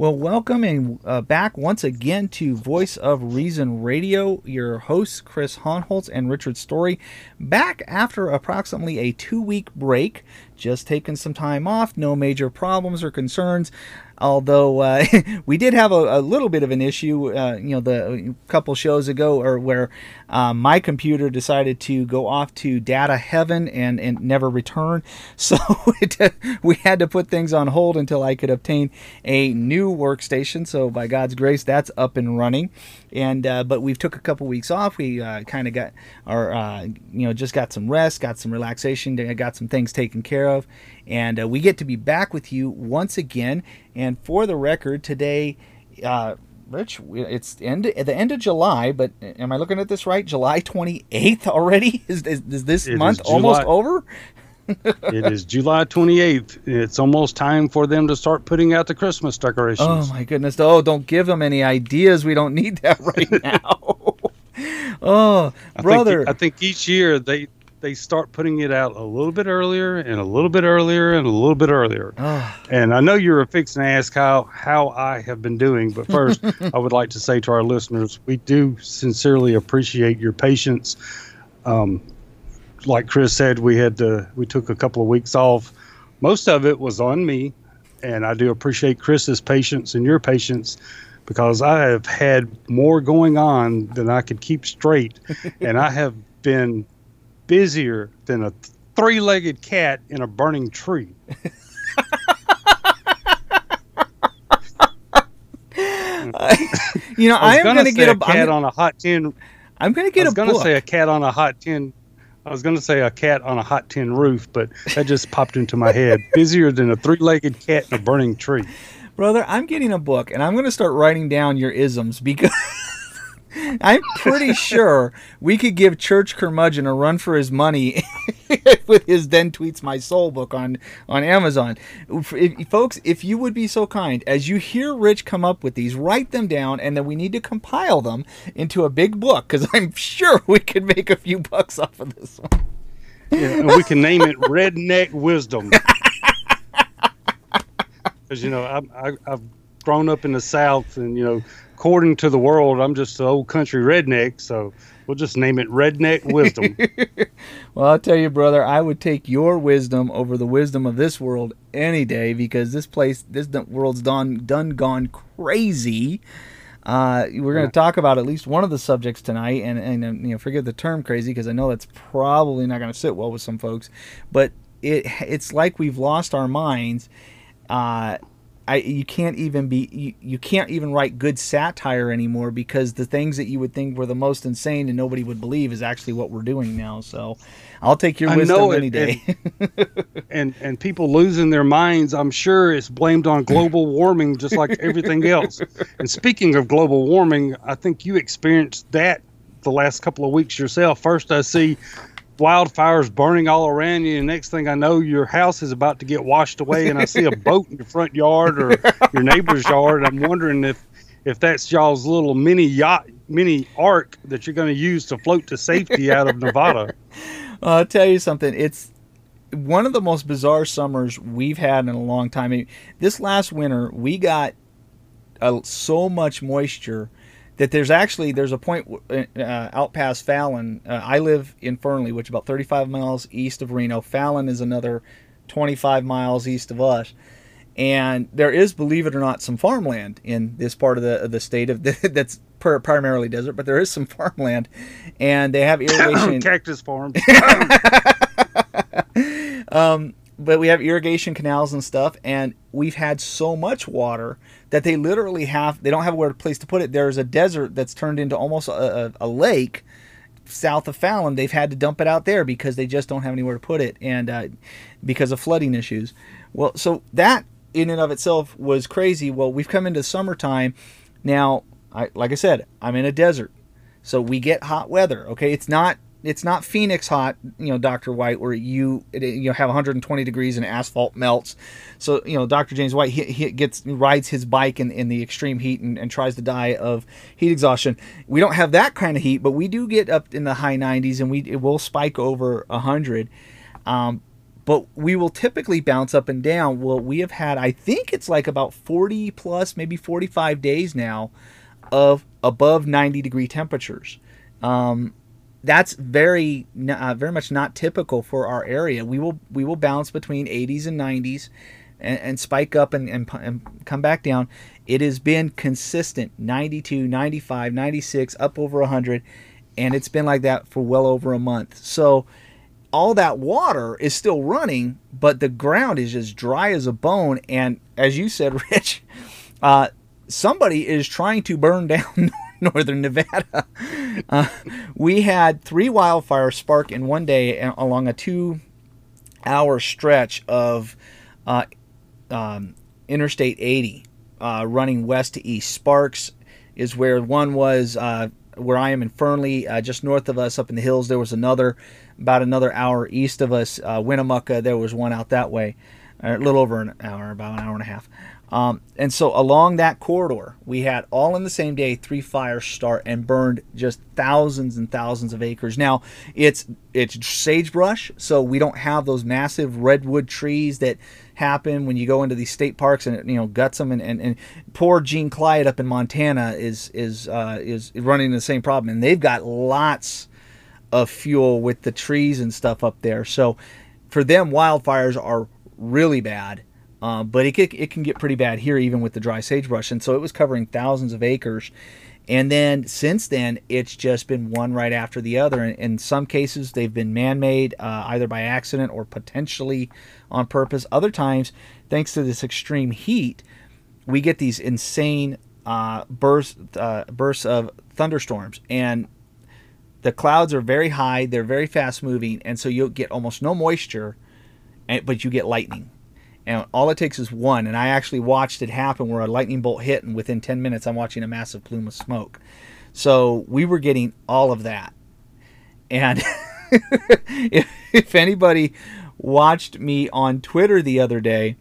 Well, welcome and back once again to Voice of Reason Radio. Your hosts, Chris Honholtz and Richard Story, back after approximately a 2-week break. Just taking some time off, no major problems or concerns. Although we did have a little bit of an issue, the couple shows ago, or where my computer decided to go off to data heaven and never return. So we had to put things on hold until I could obtain a new workstation. So by God's grace, that's up and running. And but we've took a couple weeks off. We kind of got our just got some rest, got some relaxation, got some things taken care of, and we get to be back with you once again. And for the record, today, Rich, it's the end of July, but am I looking at this right? July 28th already? Is this month almost over? It is July 28th. It's almost time for them to start putting out the Christmas decorations. Oh, my goodness. Oh, don't give them any ideas. We don't need that right now. Oh, brother. I think each year they start putting it out a little bit earlier and a little bit earlier and a little bit earlier. Oh. And I know you're fixing to ask how I have been doing, but first I would like to say to our listeners, we do sincerely appreciate your patience. Like Chris said, we took a couple of weeks off. Most of it was on me, and I do appreciate Chris's patience and your patience, because I have had more going on than I could keep straight, and I have been busier than a three-legged cat in a burning tree. I am going to get a cat on a hot tin. I'm going to get a book. I was going to say a cat on a hot tin. I was going to say a cat on a hot tin roof, but that just popped into my head. Busier than a three-legged cat in a burning tree. Brother, I'm getting a book, and I'm going to start writing down your isms, because I'm pretty sure we could give Church Curmudgeon a run for his money with his Then Tweets My Soul book on Amazon. Folks, if you would be so kind, as you hear Rich come up with these, write them down, and then we need to compile them into a big book, because I'm sure we could make a few bucks off of this one. Yeah, and we can name it Redneck Wisdom. Because, I've grown up in the South, and, according to the world, I'm just an old country redneck, so we'll just name it Redneck Wisdom. Well, I'll tell you, brother, I would take your wisdom over the wisdom of this world any day, because this world's done gone crazy. We're going to talk about at least one of the subjects tonight, and forget the term crazy, because I know that's probably not going to sit well with some folks, but it's like we've lost our minds. You can't even write good satire anymore, because the things that you would think were the most insane and nobody would believe is actually what we're doing now. So I'll take your wisdom any day. And people losing their minds, I'm sure it's blamed on global warming, just like everything else. And speaking of global warming, I think you experienced that the last couple of weeks yourself. First, I see wildfires burning all around you, and next thing I know, your house is about to get washed away, and I see a boat in your front yard or your neighbor's yard. I'm wondering if that's y'all's little mini yacht, mini ark that you're going to use to float to safety out of Nevada. I'll tell you something. It's one of the most bizarre summers we've had in a long time. I mean, this last winter, we got so much moisture that there's a point out past Fallon. I live in Fernley, which is about 35 miles east of Reno. Fallon is another 25 miles east of us. And there is, believe it or not, some farmland in this part of the state that's primarily desert, but there is some farmland, and they have irrigation. Cactus farms. But we have irrigation canals and stuff, and we've had so much water that they literally they don't have a place to put it. There's a desert that's turned into almost a lake south of Fallon. They've had to dump it out there because they just don't have anywhere to put it, and because of flooding issues. Well, so that in and of itself was crazy. Well, we've come into summertime now. Like I said, I'm in a desert, so we get hot weather. Okay, it's not Phoenix hot, Dr. White, where you have 120 degrees and asphalt melts. So, Dr. James White, he rides his bike in the extreme heat and tries to die of heat exhaustion. We don't have that kind of heat, but we do get up in the high 90s, and it will spike over 100. but we will typically bounce up and down. Well, we have had, I think it's like about 40 plus, maybe 45 days now of above 90-degree temperatures. That's very much not typical for our area. We will bounce between 80s and 90s and spike up and come back down. It has been consistent, 92, 95, 96, up over 100, and it's been like that for well over a month. So all that water is still running, but the ground is just dry as a bone. And as you said, Rich, somebody is trying to burn down northern Nevada. We had 3 wildfires spark in one day along a 2-hour stretch of Interstate 80 running west to east. Sparks is where one was, where I am in Fernley, just north of us up in the hills. There was another about another hour east of us. Winnemucca, there was one out that way, a little over an hour, about an hour and a half. And so along that corridor, we had all in the same day 3 fires start and burned just thousands and thousands of acres. Now, it's sagebrush, so we don't have those massive redwood trees that happen when you go into these state parks and it, guts them. And poor Gene Clyde up in Montana is running the same problem, and they've got lots of fuel with the trees and stuff up there. So for them, wildfires are really bad. But it can get pretty bad here, even with the dry sagebrush. And so it was covering thousands of acres. And then since then, it's just been one right after the other. And in some cases, they've been man-made, either by accident or potentially on purpose. Other times, thanks to this extreme heat, we get these insane bursts of thunderstorms. And the clouds are very high. They're very fast-moving. And so you'll get almost no moisture, but you get lightning. And all it takes is one. And I actually watched it happen where a lightning bolt hit, and within 10 minutes, I'm watching a massive plume of smoke. So we were getting all of that. And if anybody watched me on Twitter the other day,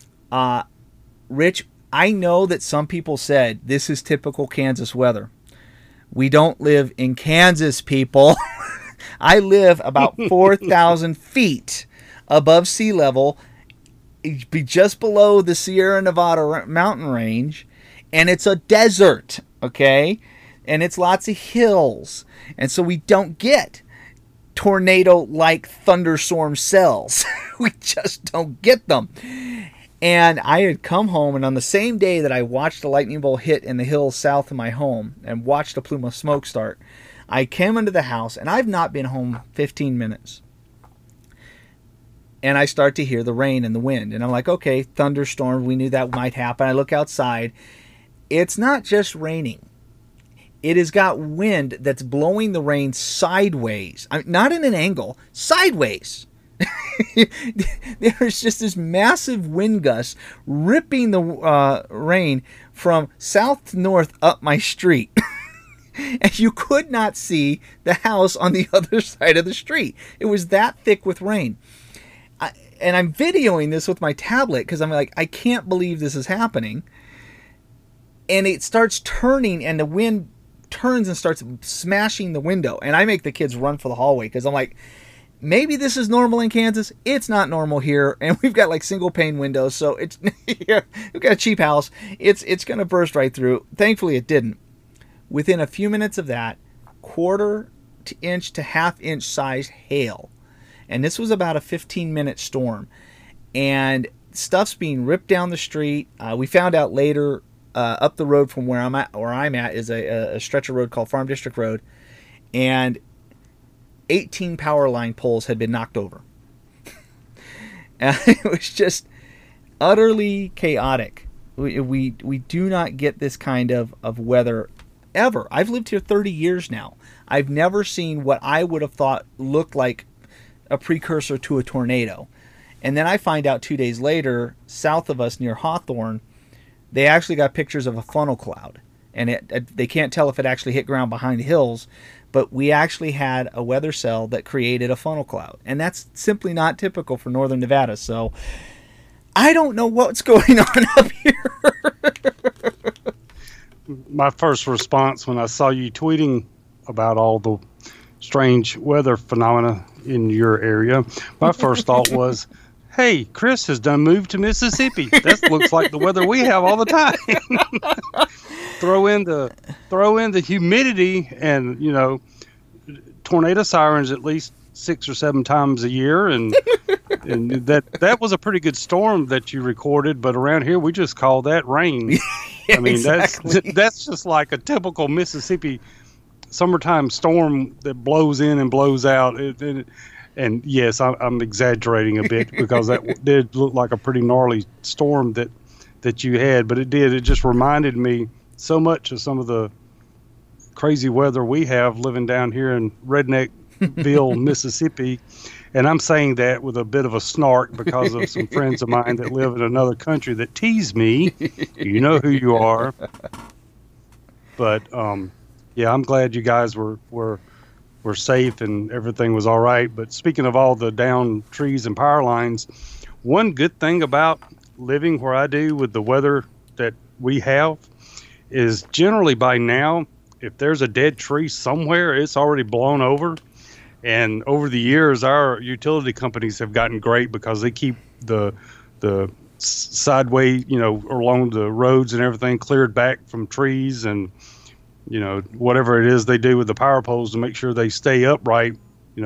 Rich, I know that some people said this is typical Kansas weather. We don't live in Kansas, people. I live about 4,000 feet above sea level, be just below the Sierra Nevada mountain range, and it's a desert, okay? And it's lots of hills. And so we don't get tornado-like thunderstorm cells. We just don't get them. And I had come home, and on the same day that I watched a lightning bolt hit in the hills south of my home and watched a plume of smoke start, I came into the house, and I've not been home 15 minutes. And I start to hear the rain and the wind. And I'm like, okay, thunderstorm, we knew that might happen. I look outside. It's not just raining. It has got wind that's blowing the rain sideways. Not in an angle, sideways. There's just this massive wind gust ripping the rain from south to north up my street. And you could not see the house on the other side of the street. It was that thick with rain. And I'm videoing this with my tablet because I'm like, I can't believe this is happening. And it starts turning, and the wind turns and starts smashing the window. And I make the kids run for the hallway because I'm like, maybe this is normal in Kansas. It's not normal here. And we've got like single pane windows. So it's we've got a cheap house. It's going to burst right through. Thankfully, it didn't. Within a few minutes of that, 1/4 inch to 1/2 inch size hail. And this was about a 15-minute storm. And stuff's being ripped down the street. We found out later, up the road from where I'm at is a stretch of road called Farm District Road. And 18 power line poles had been knocked over. It was just utterly chaotic. We do not get this kind of weather ever. I've lived here 30 years now. I've never seen what I would have thought looked like a precursor to a tornado. And then I find out 2 days later, south of us near Hawthorne, they actually got pictures of a funnel cloud. And they can't tell if it actually hit ground behind the hills, but we actually had a weather cell that created a funnel cloud. And that's simply not typical for northern Nevada. So I don't know what's going on up here. My first response when I saw you tweeting about all the strange weather phenomena in your area, my first thought was hey, Chris has done moved to Mississippi. That looks like the weather we have all the time. throw in the humidity, and tornado sirens at least 6 or 7 times a year, and that was a pretty good storm that you recorded. But around here, we just call that rain. Yeah, I mean, exactly. that's just like a typical Mississippi summertime storm that blows in and blows out. And yes, I'm exaggerating a bit because that did look like a pretty gnarly storm that you had, but it did. It just reminded me so much of some of the crazy weather we have living down here in Redneckville, Mississippi. And I'm saying that with a bit of a snark because of some friends of mine that live in another country that tease me. You know who you are. But yeah, I'm glad you guys were safe and everything was all right. But speaking of all the down trees and power lines, one good thing about living where I do with the weather that we have is generally by now, if there's a dead tree somewhere, it's already blown over. And over the years, our utility companies have gotten great because they keep the sideway, along the roads and everything cleared back from trees, and whatever it is they do with the power poles to make sure they stay upright.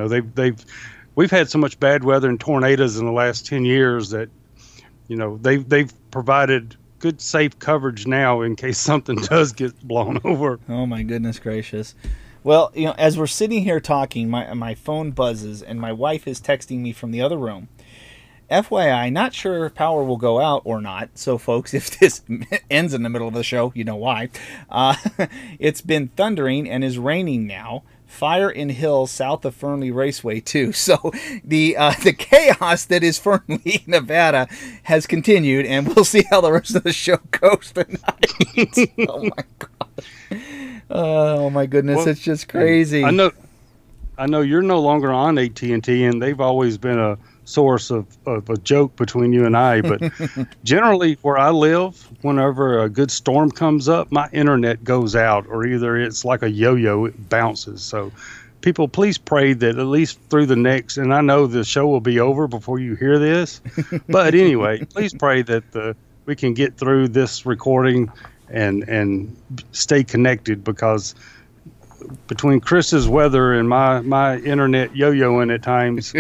We've had so much bad weather and tornadoes in the last 10 years that they've provided good safe coverage now in case something does get blown over. Oh my goodness gracious. Well, as we're sitting here talking, my phone buzzes and my wife is texting me from the other room. FYI, not sure if power will go out or not. So, folks, if this ends in the middle of the show, you know why. It's been thundering and is raining now. Fire in hills south of Fernley Raceway, too. So, the chaos that is Fernley, Nevada, has continued, and we'll see how the rest of the show goes tonight. Oh, my gosh. Oh my goodness, well, it's just crazy. I know you're no longer on AT&T, and they've always been a source of a joke between you and I. But generally, where I live, whenever a good storm comes up, my internet goes out, or either it's like a yo-yo, it bounces. So people, please pray that at least through the next, and I know the show will be over before you hear this, but anyway, please pray that we can get through this recording and stay connected, because between Chris's weather and my internet yo-yoing at times,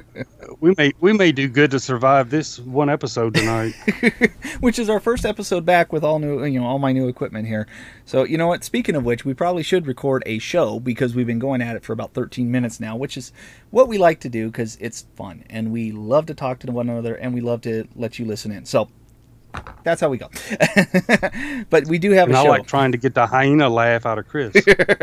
we may do good to survive this one episode tonight. Which is our first episode back with all new, all my new equipment here. So, you know what? Speaking of which, we probably should record a show, because we've been going at it for about 13 minutes now, which is what we like to do because it's fun and we love to talk to one another and we love to let you listen in. So that's how we go. But we do have a show. I like trying to get the hyena laugh out of Chris.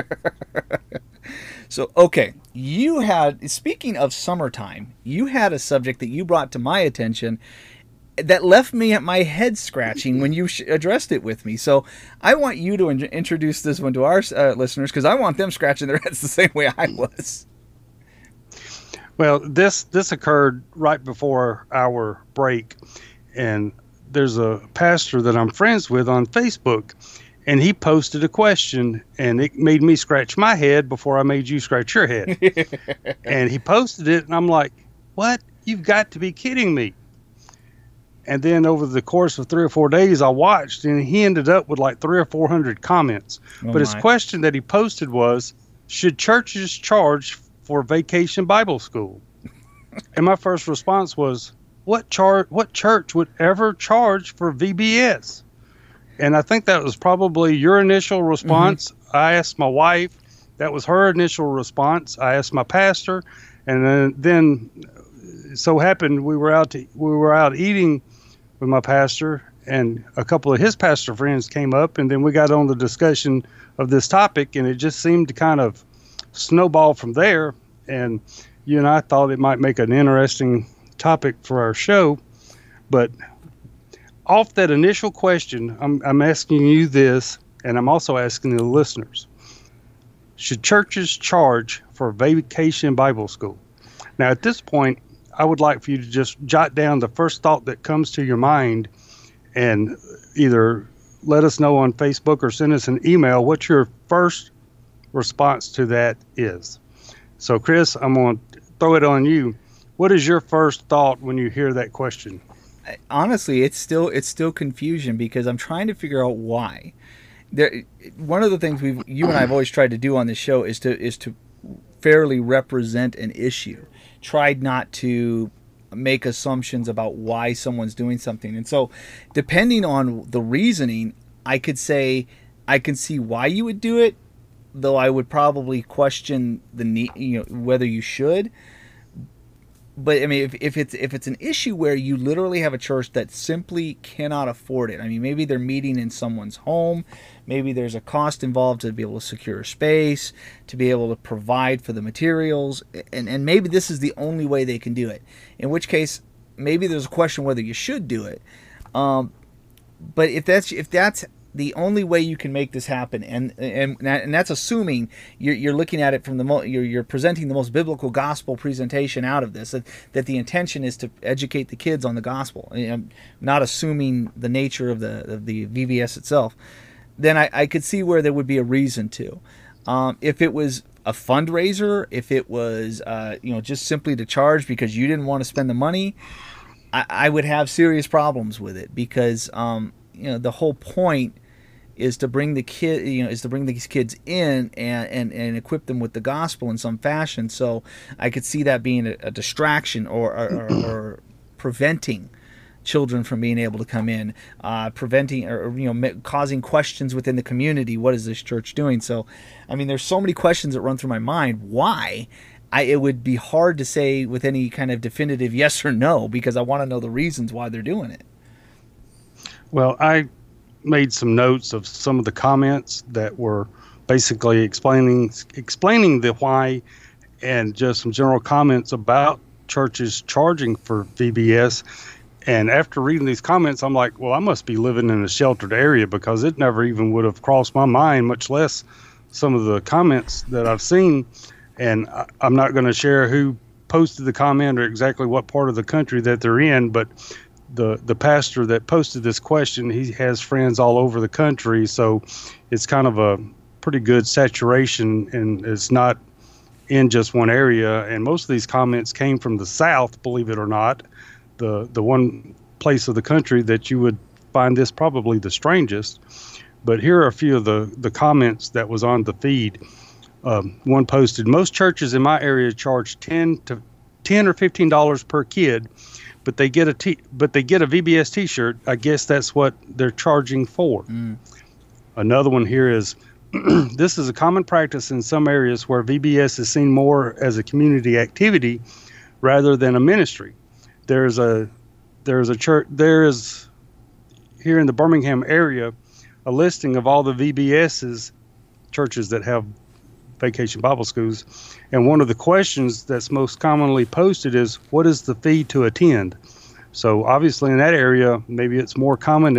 So, okay, speaking of summertime, you had a subject that you brought to my attention that left me at my head scratching when you addressed it with me. So I want you to introduce this one to our listeners, because I want them scratching their heads the same way I was. Well, this occurred right before our break, and there's a pastor that I'm friends with on Facebook, and he posted a question, and it made me scratch my head before I made you scratch your head. And he posted it, and I'm like, what? You've got to be kidding me. And then over the course of 3 or 4 days, I watched, and he ended up with like 300 or 400 comments. But his question that he posted was, should churches charge for Vacation Bible School? And my first response was, what church would ever charge for VBS? And I think that was probably your initial response. Mm-hmm. I asked my wife. That was her initial response. I asked my pastor, and then so happened we were out eating with my pastor, and a couple of his pastor friends came up, and then we got on the discussion of this topic, and it just seemed to kind of snowball from there. And you and I thought it might make an interesting topic for our show. But off that initial question, I'm asking you this, and I'm also asking the listeners: should churches charge for Vacation Bible School? Now, at this point, I would like for you to just jot down the first thought that comes to your mind, and either let us know on Facebook or send us an email what your first response to that is. So, Chris, I'm going to throw it on you. What is your first thought when you hear that question? Honestly, it's still confusion because I'm trying to figure out why. There, one of the things you and I have always tried to do on this show is to fairly represent an issue. Tried not to make assumptions about why someone's doing something. And so, depending on the reasoning, I could say I can see why you would do it, though I would probably question the need, whether you should. But I mean, if it's an issue where you literally have a church that simply cannot afford it, I mean, maybe they're meeting in someone's home, maybe there's a cost involved to be able to secure space, to be able to provide for the materials, and maybe this is the only way they can do it. In which case, maybe there's a question whether you should do it. But if that's the only way you can make this happen, and that's assuming you're looking at it from you're presenting the most biblical gospel presentation out of this, that the intention is to educate the kids on the gospel. I'm not assuming the nature of the VBS itself. Then I could see where there would be a reason to. If it was a fundraiser, if it was just simply to charge because you didn't want to spend the money, I would have serious problems with it because the whole point is to bring these kids in and equip them with the gospel in some fashion. So I could see that being a distraction or preventing children from being able to come in, preventing or causing questions within the community. What is this church doing? So, I mean, there's so many questions that run through my mind. Why? It would be hard to say with any kind of definitive yes or no because I want to know the reasons why they're doing it. Well, I made some notes of some of the comments that were basically explaining the why, and just some general comments about churches charging for VBS. And after reading these comments, I'm like, well, I must be living in a sheltered area because it never even would have crossed my mind, much less some of the comments that I've seen. And I'm not going to share who posted the comment or exactly what part of the country that they're in, but the pastor that posted this question, he has friends all over the country, so it's kind of a pretty good saturation, and it's not in just one area. And most of these comments came from the South, believe it or not, the one place of the country that you would find this probably the strangest. But here are a few of the comments that was on the feed. One posted, most churches in my area charge $10 or $15 per kid, but they get a VBS T-shirt. I guess that's what they're charging for. Another one here is, this is a common practice in some areas where VBS is seen more as a community activity rather than a ministry. There is church. There is here in the Birmingham area a listing of all the VBS's churches that have Vacation Bible Schools, and one of the questions that's most commonly posted is, what is the fee to attend? So obviously in that area, maybe it's more common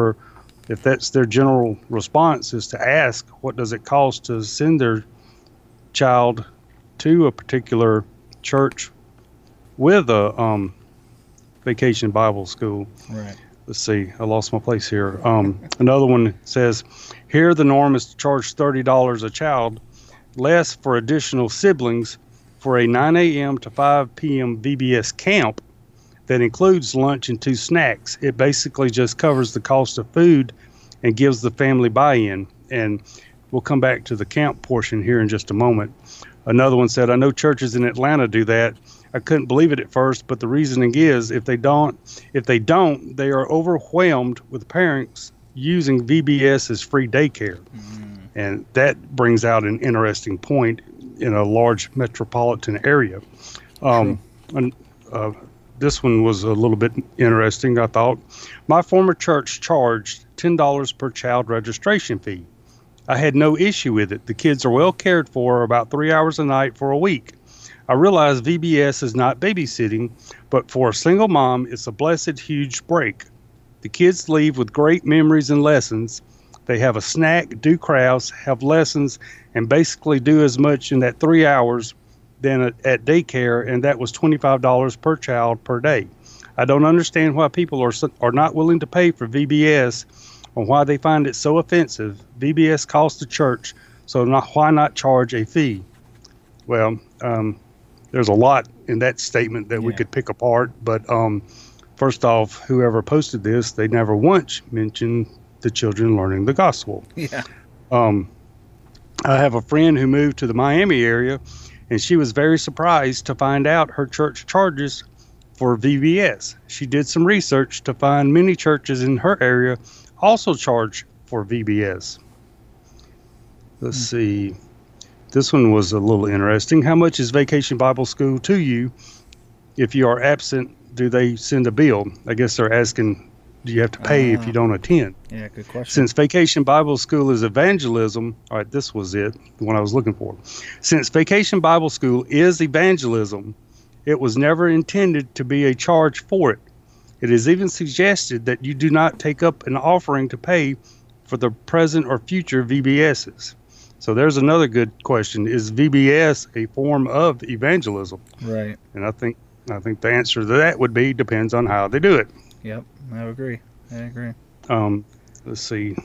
if that's their general response, is to ask, what does it cost to send their child to a particular church with a Vacation Bible School? Right. Let's see, I lost my place here. Another one says, here the norm is to charge $30 a child, less for additional siblings for a 9 a.m. to 5 p.m. VBS camp that includes lunch and 2 snacks. It basically just covers the cost of food and gives the family buy-in. And we'll come back to the camp portion here in just a moment. Another one said, I know churches in Atlanta do that. I couldn't believe it at first, but the reasoning is if they don't, they are overwhelmed with parents using VBS as free daycare. And that brings out an interesting point in a large metropolitan area. This one was a little bit interesting, I thought. My former church charged $10 per child registration fee. I had no issue with it. The kids are well cared for about 3 hours a night for a week. I realize VBS is not babysitting, but for a single mom, it's a blessed huge break. The kids leave with great memories and lessons. They have a snack, do crafts, have lessons, and basically do as much in that 3 hours than at daycare, and that was $25 per child per day. I don't understand why people are not willing to pay for VBS or why they find it so offensive. VBS costs the church, so why not charge a fee? Well, there's a lot in that statement that we Yeah. could pick apart. But first off, whoever posted this, they never once mentioned the children learning the gospel. Yeah. I have a friend who moved to the Miami area, and she was very surprised to find out her church charges for VBS. She did some research to find many churches in her area also charge for VBS. Let's see. This one was a little interesting. How much is Vacation Bible School to you? If you are absent, do they send a bill? I guess they're asking, do you have to pay if you don't attend? Yeah, good question. Since Vacation Bible School is evangelism, all right, this was it, the one I was looking for. Since Vacation Bible School is evangelism, it was never intended to be a charge for it. It is even suggested that you do not take up an offering to pay for the present or future VBSs. So there's another good question. Is VBS a form of evangelism? Right. And I think the answer to that would be depends on how they do it. Yep. I agree. Let's see.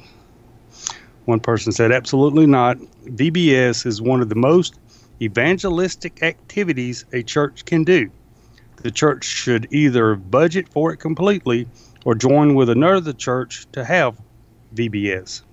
One person said, absolutely not. VBS is one of the most evangelistic activities a church can do. The church should either budget for it completely or join with another church to have VBS.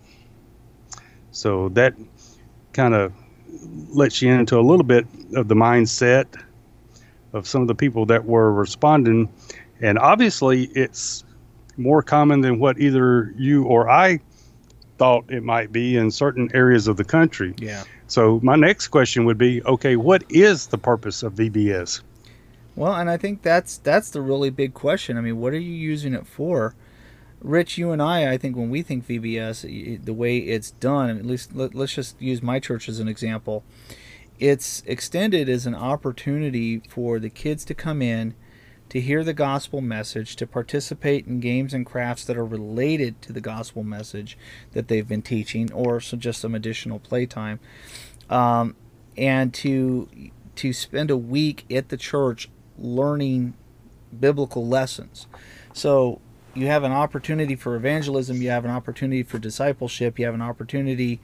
So that kind of lets you into a little bit of the mindset of some of the people that were responding. And obviously, it's more common than what either you or I thought it might be in certain areas of the country. Yeah. So my next question would be, okay, what is the purpose of VBS? Well, and I think that's the really big question. I mean, what are you using it for? Rich, you and I think when we think VBS, the way it's done, at least let's just use my church as an example, it's extended as an opportunity for the kids to come in, to hear the gospel message, to participate in games and crafts that are related to the gospel message that they've been teaching, or so just some additional playtime, and to spend a week at the church learning biblical lessons. So you have an opportunity for evangelism, you have an opportunity for discipleship, you have an opportunity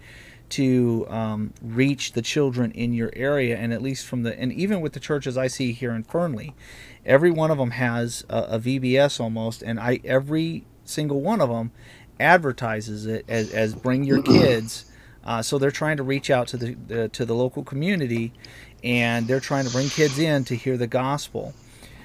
to reach the children in your area. And at least and even with the churches I see here in Fernley, every one of them has a VBS almost, and every single one of them advertises it as bring your kids. So they're trying to reach out to the local community, and they're trying to bring kids in to hear the gospel.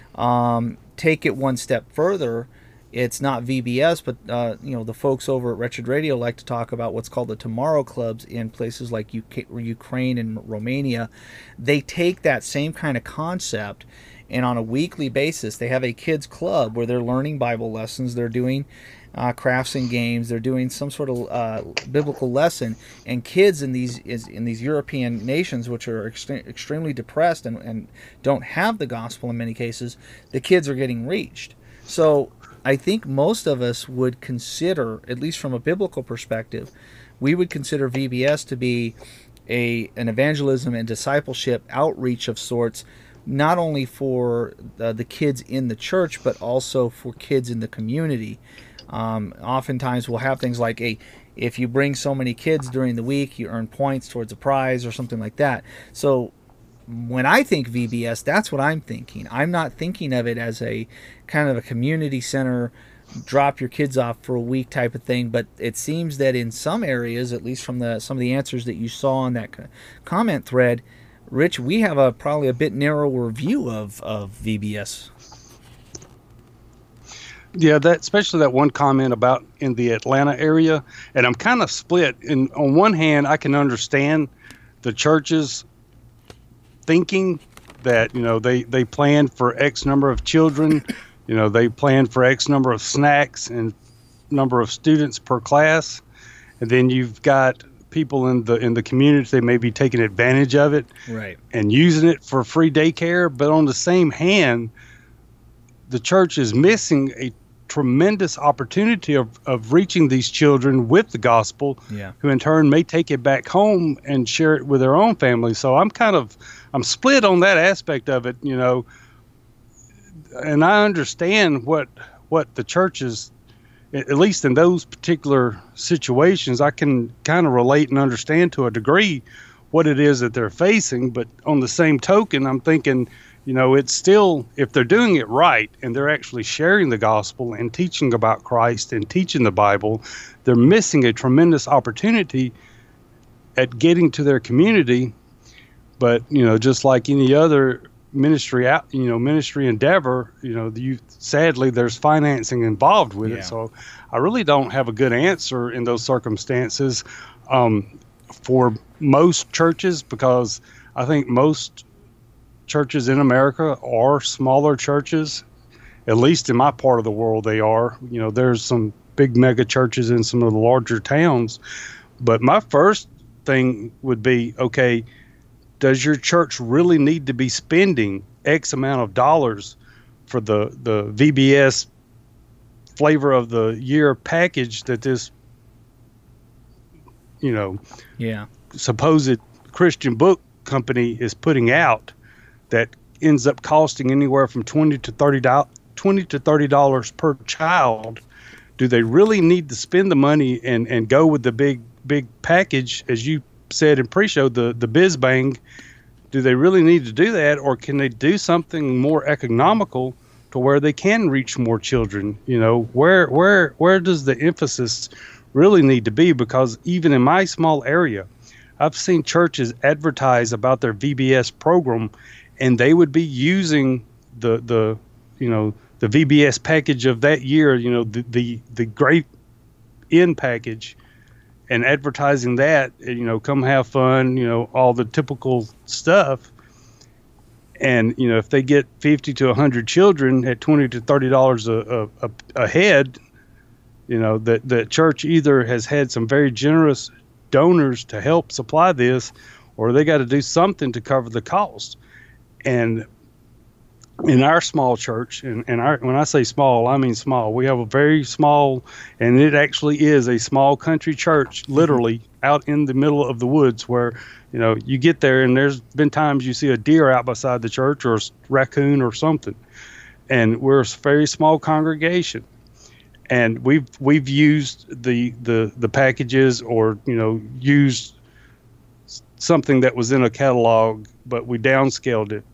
Take it one step further. It's not VBS, but the folks over at Wretched Radio like to talk about what's called the Tomorrow Clubs in places like Ukraine and Romania. They take that same kind of concept, and on a weekly basis, they have a kids club where they're learning Bible lessons. They're doing crafts and games. They're doing some sort of biblical lesson. And kids in these European nations, which are extremely depressed and don't have the gospel in many cases, the kids are getting reached. So I think most of us would consider, at least from a biblical perspective, we would consider VBS to be an evangelism and discipleship outreach of sorts, not only for the kids in the church, but also for kids in the community. Oftentimes we'll have things like, if you bring so many kids during the week, you earn points towards a prize or something like that. So when I think VBS, that's what I'm thinking. I'm not thinking of it as a kind of a community center, drop your kids off for a week type of thing. But it seems that in some areas, at least from some of the answers that you saw in that comment thread, Rich, we have probably a bit narrower view of VBS. Yeah, especially that one comment about in the Atlanta area, and I'm kind of split. And on one hand, I can understand the churches thinking that they plan for X number of children, they plan for X number of snacks and number of students per class, and then you've got people in the community, they may be taking advantage of it, right, and using it for free daycare. But on the same hand, the church is missing a tremendous opportunity of reaching these children with the gospel, who in turn may take it back home and share it with their own family. So I'm split on that aspect of it, and I understand what the churches, at least in those particular situations, I can kind of relate and understand to a degree what it is that they're facing. But on the same token, I'm thinking, it's still, if they're doing it right and they're actually sharing the gospel and teaching about Christ and teaching the Bible, they're missing a tremendous opportunity at getting to their community. But, just like any other ministry endeavor, sadly there's financing involved with it. So I really don't have a good answer in those circumstances for most churches, because I think most churches in America are smaller churches. At least in my part of the world they are. There's some big mega churches in some of the larger towns. But my first thing would be, okay, does your church really need to be spending X amount of dollars for the VBS flavor of the year package that this, supposed Christian book company is putting out, that ends up costing anywhere from $20 to $30 per child? Do they really need to spend the money and go with the big package, as you said in pre-show, the biz bang? Do they really need to do that, or can they do something more economical to where they can reach more children? Where does the emphasis really need to be? Because even in my small area, I've seen churches advertise about their VBS program, and they would be using the VBS package of that year, the great end package, and advertising that, come have fun, all the typical stuff. And, if they get 50 to 100 children at $20 to $30 a head, that church either has had some very generous donors to help supply this, or they got to do something to cover the cost. And in our small church, and when I say small, I mean small. We have a very small, and it actually is a small country church, literally out in the middle of the woods, where, you get there and there's been times you see a deer out beside the church, or a raccoon or something. And we're a very small congregation. And we've used the packages, or, used something that was in a catalog, but we downscaled it.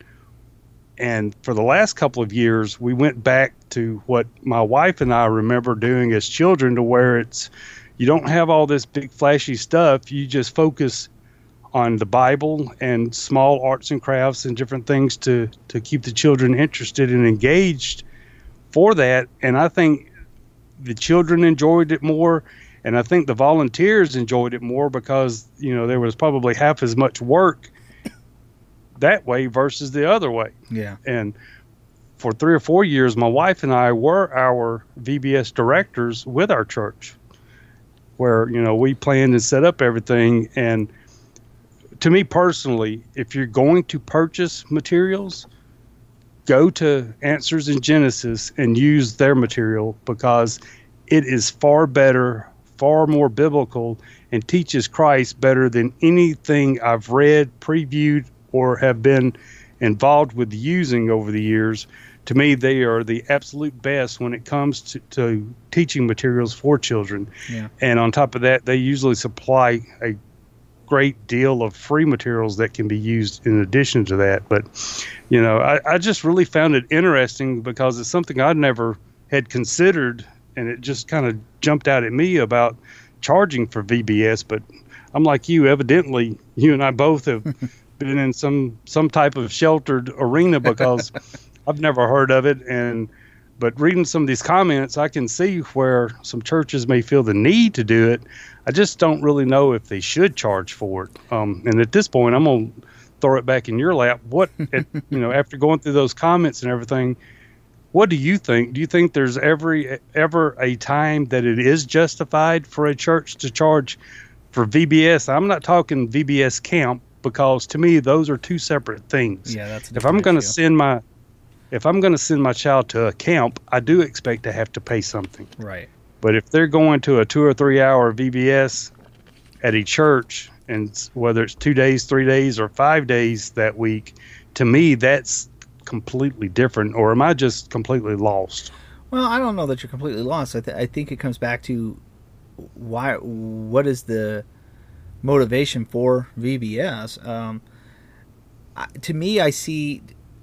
And for the last couple of years, we went back to what my wife and I remember doing as children, to where you don't have all this big flashy stuff. You just focus on the Bible and small arts and crafts and different things to keep the children interested and engaged for that. And I think the children enjoyed it more, and I think the volunteers enjoyed it more, because, there was probably half as much work that way versus the other way. Yeah. And for 3 or 4 years, my wife and I were our VBS directors with our church, where, we planned and set up everything. And to me personally, if you're going to purchase materials, go to Answers in Genesis and use their material, because it is far better, far more biblical, and teaches Christ better than anything I've read, previewed, or have been involved with using over the years. To me, they are the absolute best when it comes to teaching materials for children. Yeah. And on top of that, they usually supply a great deal of free materials that can be used in addition to that. But, I just really found it interesting, because it's something I never had considered, and it just kind of jumped out at me about charging for VBS. But I'm like you, evidently, you and I both have been in some type of sheltered arena, because I've never heard of it. But reading some of these comments, I can see where some churches may feel the need to do it. I just don't really know if they should charge for it. And at this point, I'm going to throw it back in your lap. After going through those comments and everything, what do you think? Do you think there's ever a time that it is justified for a church to charge for VBS? I'm not talking VBS camp, because to me, those are two separate things. Yeah, that's if I'm going to send my child to a camp, I do expect to have to pay something. Right. But if they're going to a 2 or 3 hour VBS at a church, and whether it's 2 days, 3 days, or 5 days that week, to me, that's completely different. Or am I just completely lost? Well, I don't know that you're completely lost. I think it comes back to what is the motivation for VBS. To me, I see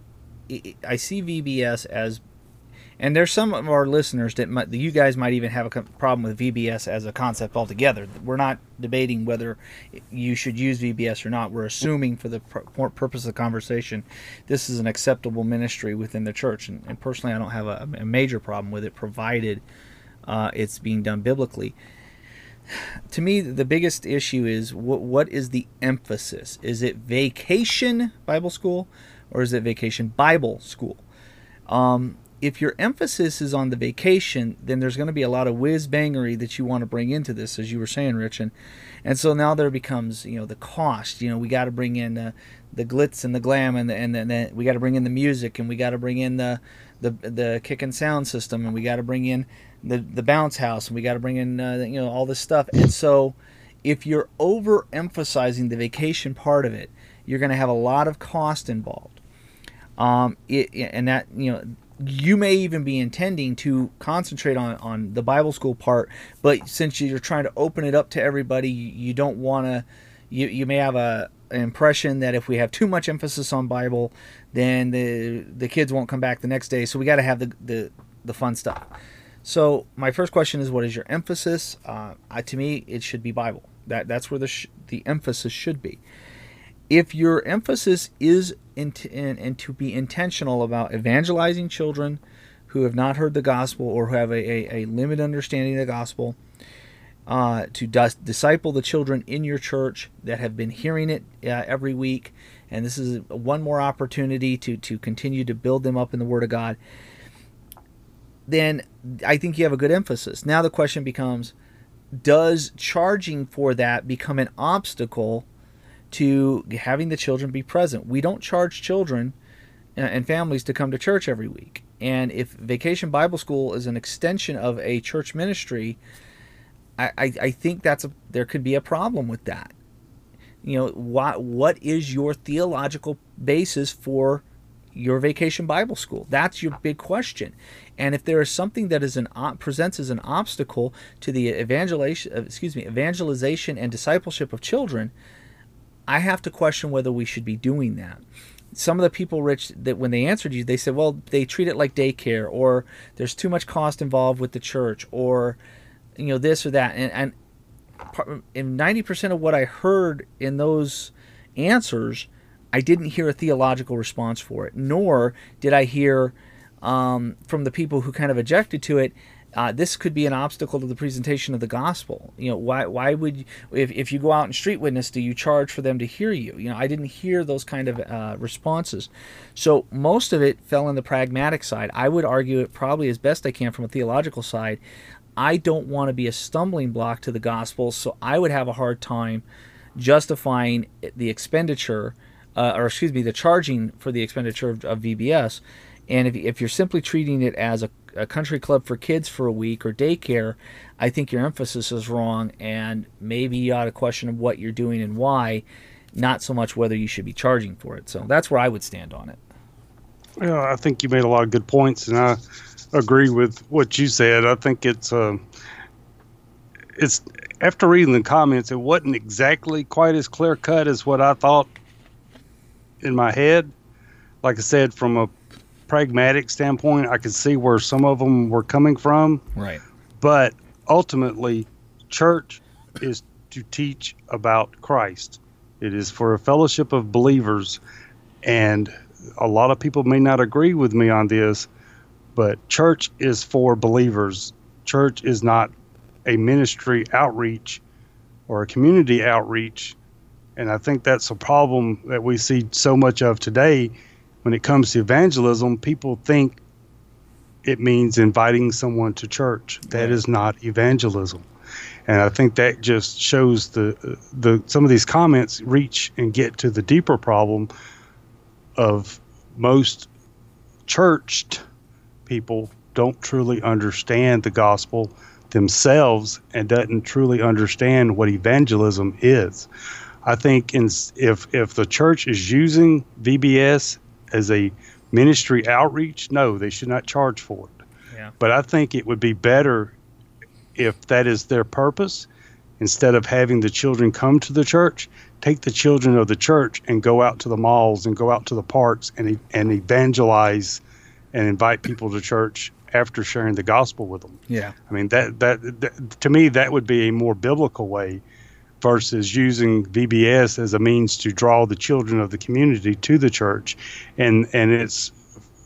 VBS as, and there's some of our listeners that you guys might even have a problem with VBS as a concept altogether. We're not debating whether you should use VBS or not. We're assuming for the purpose of the conversation, this is an acceptable ministry within the church. And personally, I don't have a major problem with it, provided it's being done biblically. To me, the biggest issue is what is the emphasis? Is it Vacation Bible School or is it Vacation Bible School? If your emphasis is on the vacation, then there's going to be a lot of whiz-bangery that you want to bring into this, as you were saying, Rich. And so now there becomes, the cost. We got to bring in the glitz and the glam, and we got to bring in the music, and we got to bring in the kick and sound system, and we got to bring in the bounce house, and we got to bring in all this stuff. And so if you're overemphasizing the vacation part of it, you're going to have a lot of cost involved. You may even be intending to concentrate on the Bible school part, but since you're trying to open it up to everybody, you don't want to. You may have an impression that if we have too much emphasis on Bible, then the kids won't come back the next day. So we got to have the fun stuff. So my first question is, what is your emphasis? To me, it should be Bible. That's where the emphasis should be. If your emphasis is and to be intentional about evangelizing children who have not heard the gospel or who have a limited understanding of the gospel, to disciple the children in your church that have been hearing it every week, and this is one more opportunity to continue to build them up in the Word of God, then I think you have a good emphasis. Now the question becomes, does charging for that become an obstacle to having the children be present? We don't charge children and families to come to church every week. And if Vacation Bible School is an extension of a church ministry, I think there could be a problem with that. What is your theological basis for your Vacation Bible School? That's your big question. And if there is something that presents as an obstacle to the evangelization and discipleship of children, I have to question whether we should be doing that. Some of the people, Rich, that when they answered you, they said, well, they treat it like daycare, or there's too much cost involved with the church, or this or that. And 90% of what I heard in those answers, I didn't hear a theological response for it, nor did I hear from the people who kind of objected to it, this could be an obstacle to the presentation of the gospel. Why would if you go out and street witness, do you charge for them to hear you? I didn't hear those kind of responses. So most of it fell in the pragmatic side. I would argue it probably as best I can from a theological side. I don't want to be a stumbling block to the gospel, so I would have a hard time justifying the expenditure, the charging for the expenditure of VBS. And if you're simply treating it as a country club for kids for a week or daycare, I think your emphasis is wrong, and maybe you ought to question what you're doing and why, not so much whether you should be charging for it. So that's where I would stand on it. Well, I think you made a lot of good points, and I agree with what you said. I think it's after reading the comments, it wasn't exactly quite as clear cut as what I thought in my head. Like I said, from a pragmatic standpoint, I could see where some of them were coming from. Right. But ultimately, church is to teach about Christ. It is for a fellowship of believers. And a lot of people may not agree with me on this, but church is for believers. Church is not a ministry outreach or a community outreach. And I think that's a problem that we see so much of today. When it comes to evangelism, people think it means inviting someone to church. That is not evangelism. And I think that just shows some of these comments reach and get to the deeper problem of most churched people don't truly understand the gospel themselves and doesn't truly understand what evangelism is. I think if the church is using VBS as a ministry outreach, no, they should not charge for it. Yeah. But I think it would be better if that is their purpose, instead of having the children come to the church, take the children of the church and go out to the malls and go out to the parks and evangelize and invite people to church after sharing the gospel with them. Yeah. I mean, that to me, that would be a more biblical way versus using VBS as a means to draw the children of the community to the church. And it's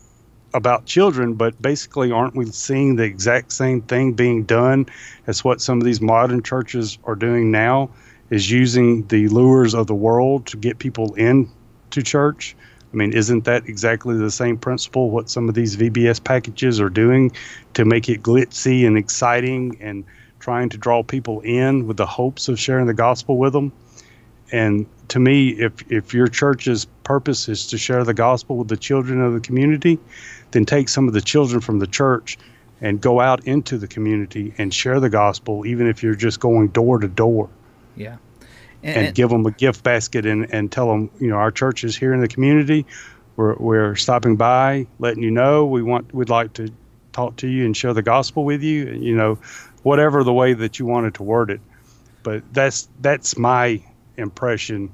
about children, but basically aren't we seeing the exact same thing being done as what some of these modern churches are doing now, is using the lures of the world to get people into church? I mean, isn't that exactly the same principle what some of these VBS packages are doing to make it glitzy and exciting and trying to draw people in with the hopes of sharing the gospel with them? And to me, if your church's purpose is to share the gospel with the children of the community, then take some of the children from the church and go out into the community and share the gospel, even if you're just going door to door. Yeah. And give them a gift basket and tell them, our church is here in the community. We're stopping by, letting you know we'd like to talk to you and share the gospel with you, whatever the way that you wanted to word it. But that's my impression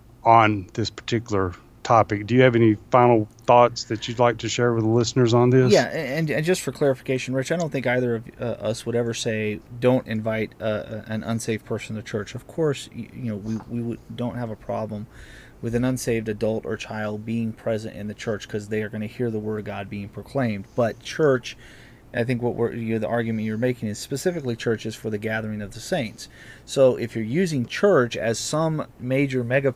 on this particular topic. Do you have any final thoughts that you'd like to share with the listeners on this? Yeah, and just for clarification, Rich, I don't think either of us would ever say don't invite an unsaved person to church. Of course, we don't have a problem with an unsaved adult or child being present in the church because they are going to hear the word of God being proclaimed. But church, I think the argument you're making is specifically church is for the gathering of the saints. So if you're using church as some major mega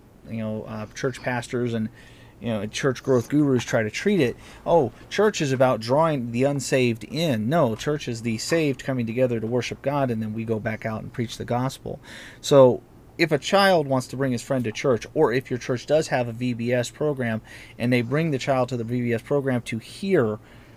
church pastors and church growth gurus try to treat it, church is about drawing the unsaved in. No, church is the saved coming together to worship God, and then we go back out and preach the gospel. So if a child wants to bring his friend to church, or if your church does have a VBS program and they bring the child to the VBS program to hear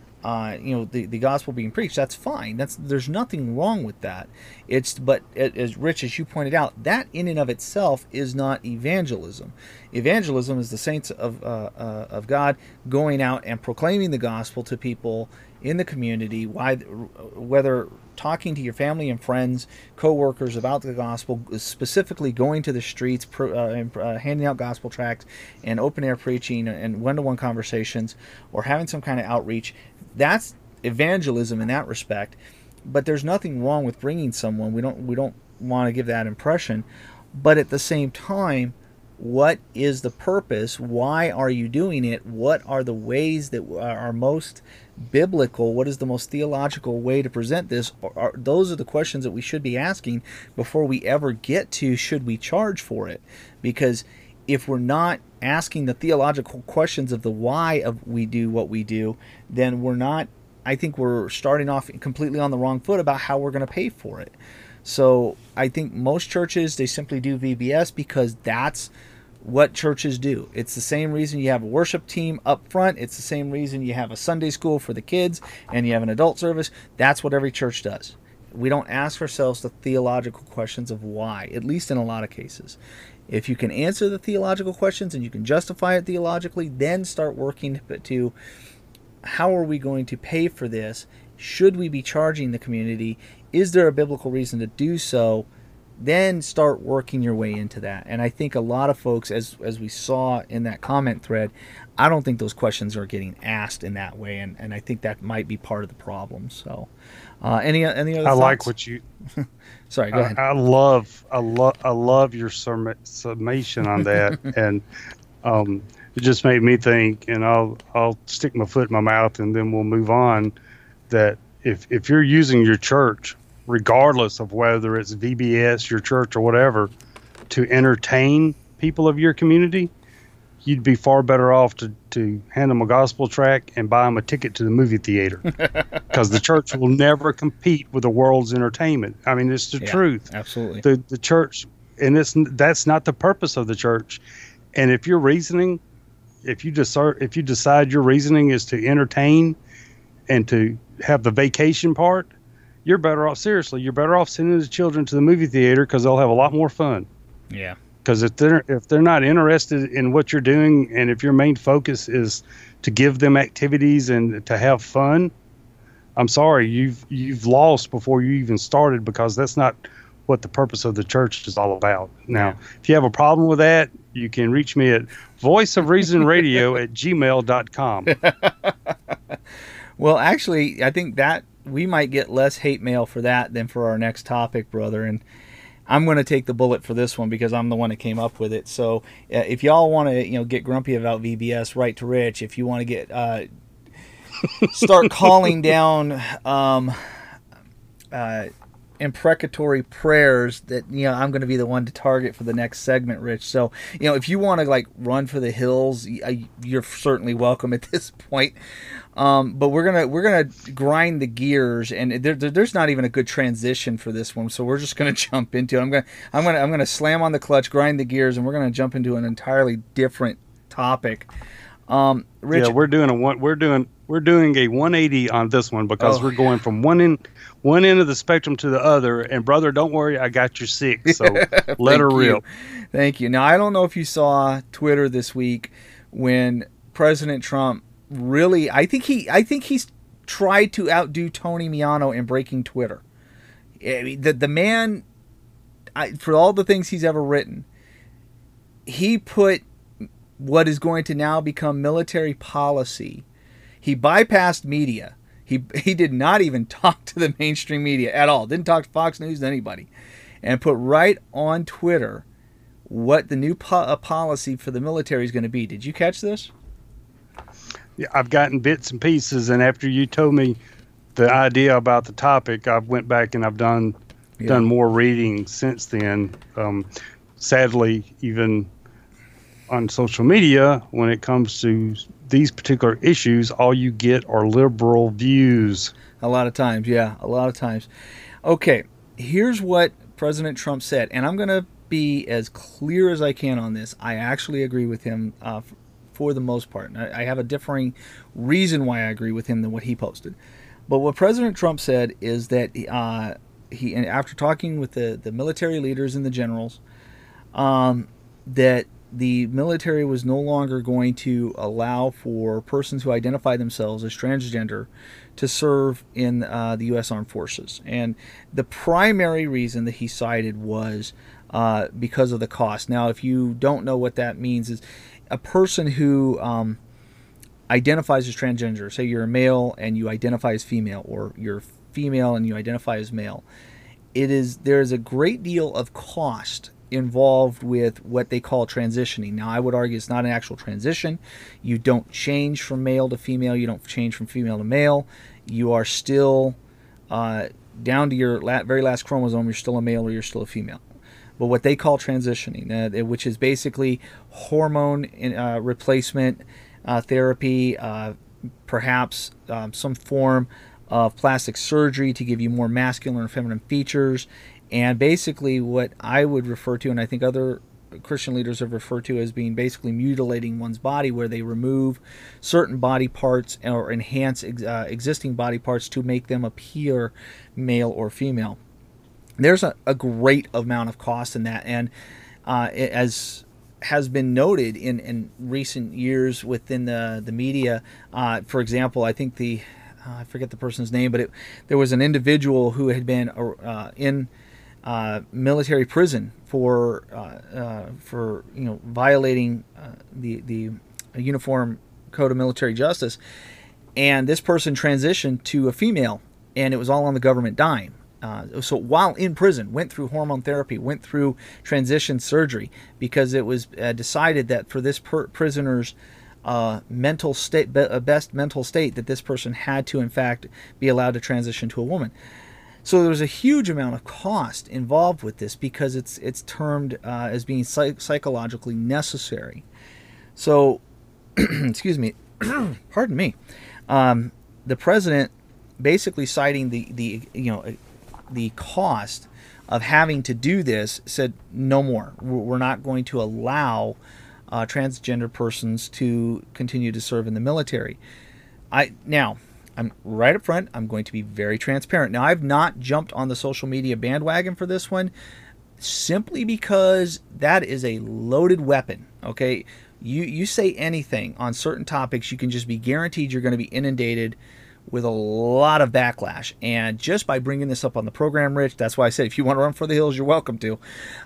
the gospel being preached, that's fine. There's nothing wrong with that. But as Rich, as you pointed out, that in and of itself is not evangelism. Evangelism is the saints of God going out and proclaiming the gospel to people in the community, whether talking to your family and friends, co-workers about the gospel, specifically going to the streets, handing out gospel tracts and open air preaching and one-to-one conversations, or having some kind of outreach. That's evangelism in that respect. But there's nothing wrong with bringing someone. We don't want to give that impression. But at the same time, what is the purpose? Why are you doing it? What are the ways that are most biblical? What is the most theological way to present this? Those are the questions that we should be asking before we ever get to should we charge for it. Because if we're not asking the theological questions of the why of we do what we do, then I think we're starting off completely on the wrong foot about how we're going to pay for it. So I think most churches, they simply do VBS because that's what churches do. It's the same reason you have a worship team up front. It's the same reason you have a Sunday school for the kids and you have an adult service. That's what every church does. We don't ask ourselves the theological questions of why, at least in a lot of cases. If you can answer the theological questions and you can justify it theologically, then start working to how are we going to pay for this? Should we be charging the community? Is there a biblical reason to do so? Then start working your way into that. And I think a lot of folks, as we saw in that comment thread, I don't think those questions are getting asked in that way, and I think that might be part of the problem. So, any other thoughts? I like what you. Sorry, go ahead. I love your summation on that, and it just made me think. And I'll stick my foot in my mouth, and then we'll move on. That if you're using your church, regardless of whether it's VBS, your church, or whatever, to entertain people of your community, you'd be far better off to hand them a gospel tract and buy them a ticket to the movie theater, because the church will never compete with the world's entertainment. I mean, it's the truth. Absolutely. The church, and that's not the purpose of the church. And if your reasoning, if you decide your reasoning is to entertain and to have the vacation part, you're better off. Seriously, you're better off sending the children to the movie theater because they'll have a lot more fun. Yeah. Because if they're not interested in what you're doing, and if your main focus is to give them activities and to have fun, I'm sorry, you've lost before you even started, because that's not what the purpose of the church is all about. Now, if you have a problem with that, you can reach me at voiceofreasonradio@gmail.com. Well, actually, I think that we might get less hate mail for that than for our next topic, brother. And I'm going to take the bullet for this one because I'm the one that came up with it. So if y'all want to, get grumpy about VBS, write to Rich. If you want to get start calling down imprecatory prayers, that I'm going to be the one to target for the next segment, Rich. So if you want to run for the hills, you're certainly welcome at this point. But we're gonna grind the gears, and there's not even a good transition for this one, so we're just gonna jump into it. I'm gonna slam on the clutch, grind the gears, and we're gonna jump into an entirely different topic. Rich, we're doing a 180 on this one because we're going from one end of the spectrum to the other. And brother, don't worry, I got your six. So let her rip. Thank you. Now I don't know if you saw Twitter this week when President Trump really, I think he's tried to outdo Tony Miano in breaking Twitter. I mean, the man, for all the things he's ever written, he put what is going to now become military policy. He bypassed media. He did not even talk to the mainstream media at all. Didn't talk to Fox News to anybody, and put right on Twitter what the new policy for the military is going to be. Did you catch this? Yeah, I've gotten bits and pieces, and after you told me the idea about the topic, I went back and I've done more reading since then. Sadly, even on social media, when it comes to these particular issues, all you get are liberal views. A lot of times, yeah, a lot of times. Okay, here's what President Trump said, and I'm going to be as clear as I can on this. I actually agree with him for the most part. I have a differing reason why I agree with him than what he posted. But what President Trump said is that he, after talking with the military leaders and the generals, that the military was no longer going to allow for persons who identify themselves as transgender to serve in the U.S. Armed Forces. And the primary reason that he cited was because of the cost. Now, if you don't know what that means, is a person who identifies as transgender, say you're a male and you identify as female, or you're female and you identify as male, there is a great deal of cost involved with what they call transitioning. Now, I would argue it's not an actual transition. You don't change from male to female. You don't change from female to male. You are still down to your very last chromosome. You're still a male or you're still a female. But what they call transitioning, which is basically hormone replacement therapy, perhaps some form of plastic surgery to give you more masculine or feminine features, and basically what I would refer to, and I think other Christian leaders have referred to as being basically mutilating one's body, where they remove certain body parts or enhance existing body parts to make them appear male or female. There's a great amount of cost in that, and as has been noted in recent years within the media, for example, I think I forget the person's name, but there was an individual who had been in military prison for violating the Uniform Code of Military Justice, and this person transitioned to a female, and it was all on the government dime. So while in prison, went through hormone therapy, went through transition surgery, because it was decided that for this prisoner's mental state, best mental state, that this person had to in fact be allowed to transition to a woman. So there was a huge amount of cost involved with this because it's termed as being psychologically necessary. So, excuse me, pardon me. The president basically citing the cost of having to do this said no more. We're not going to allow transgender persons to continue to serve in the military. I'm right up front. I'm going to be very transparent. Now, I've not jumped on the social media bandwagon for this one simply because that is a loaded weapon. Okay, you say anything on certain topics, you can just be guaranteed you're going to be inundated with a lot of backlash. And just by bringing this up on the program, Rich, that's why I said if you want to run for the hills, you're welcome to.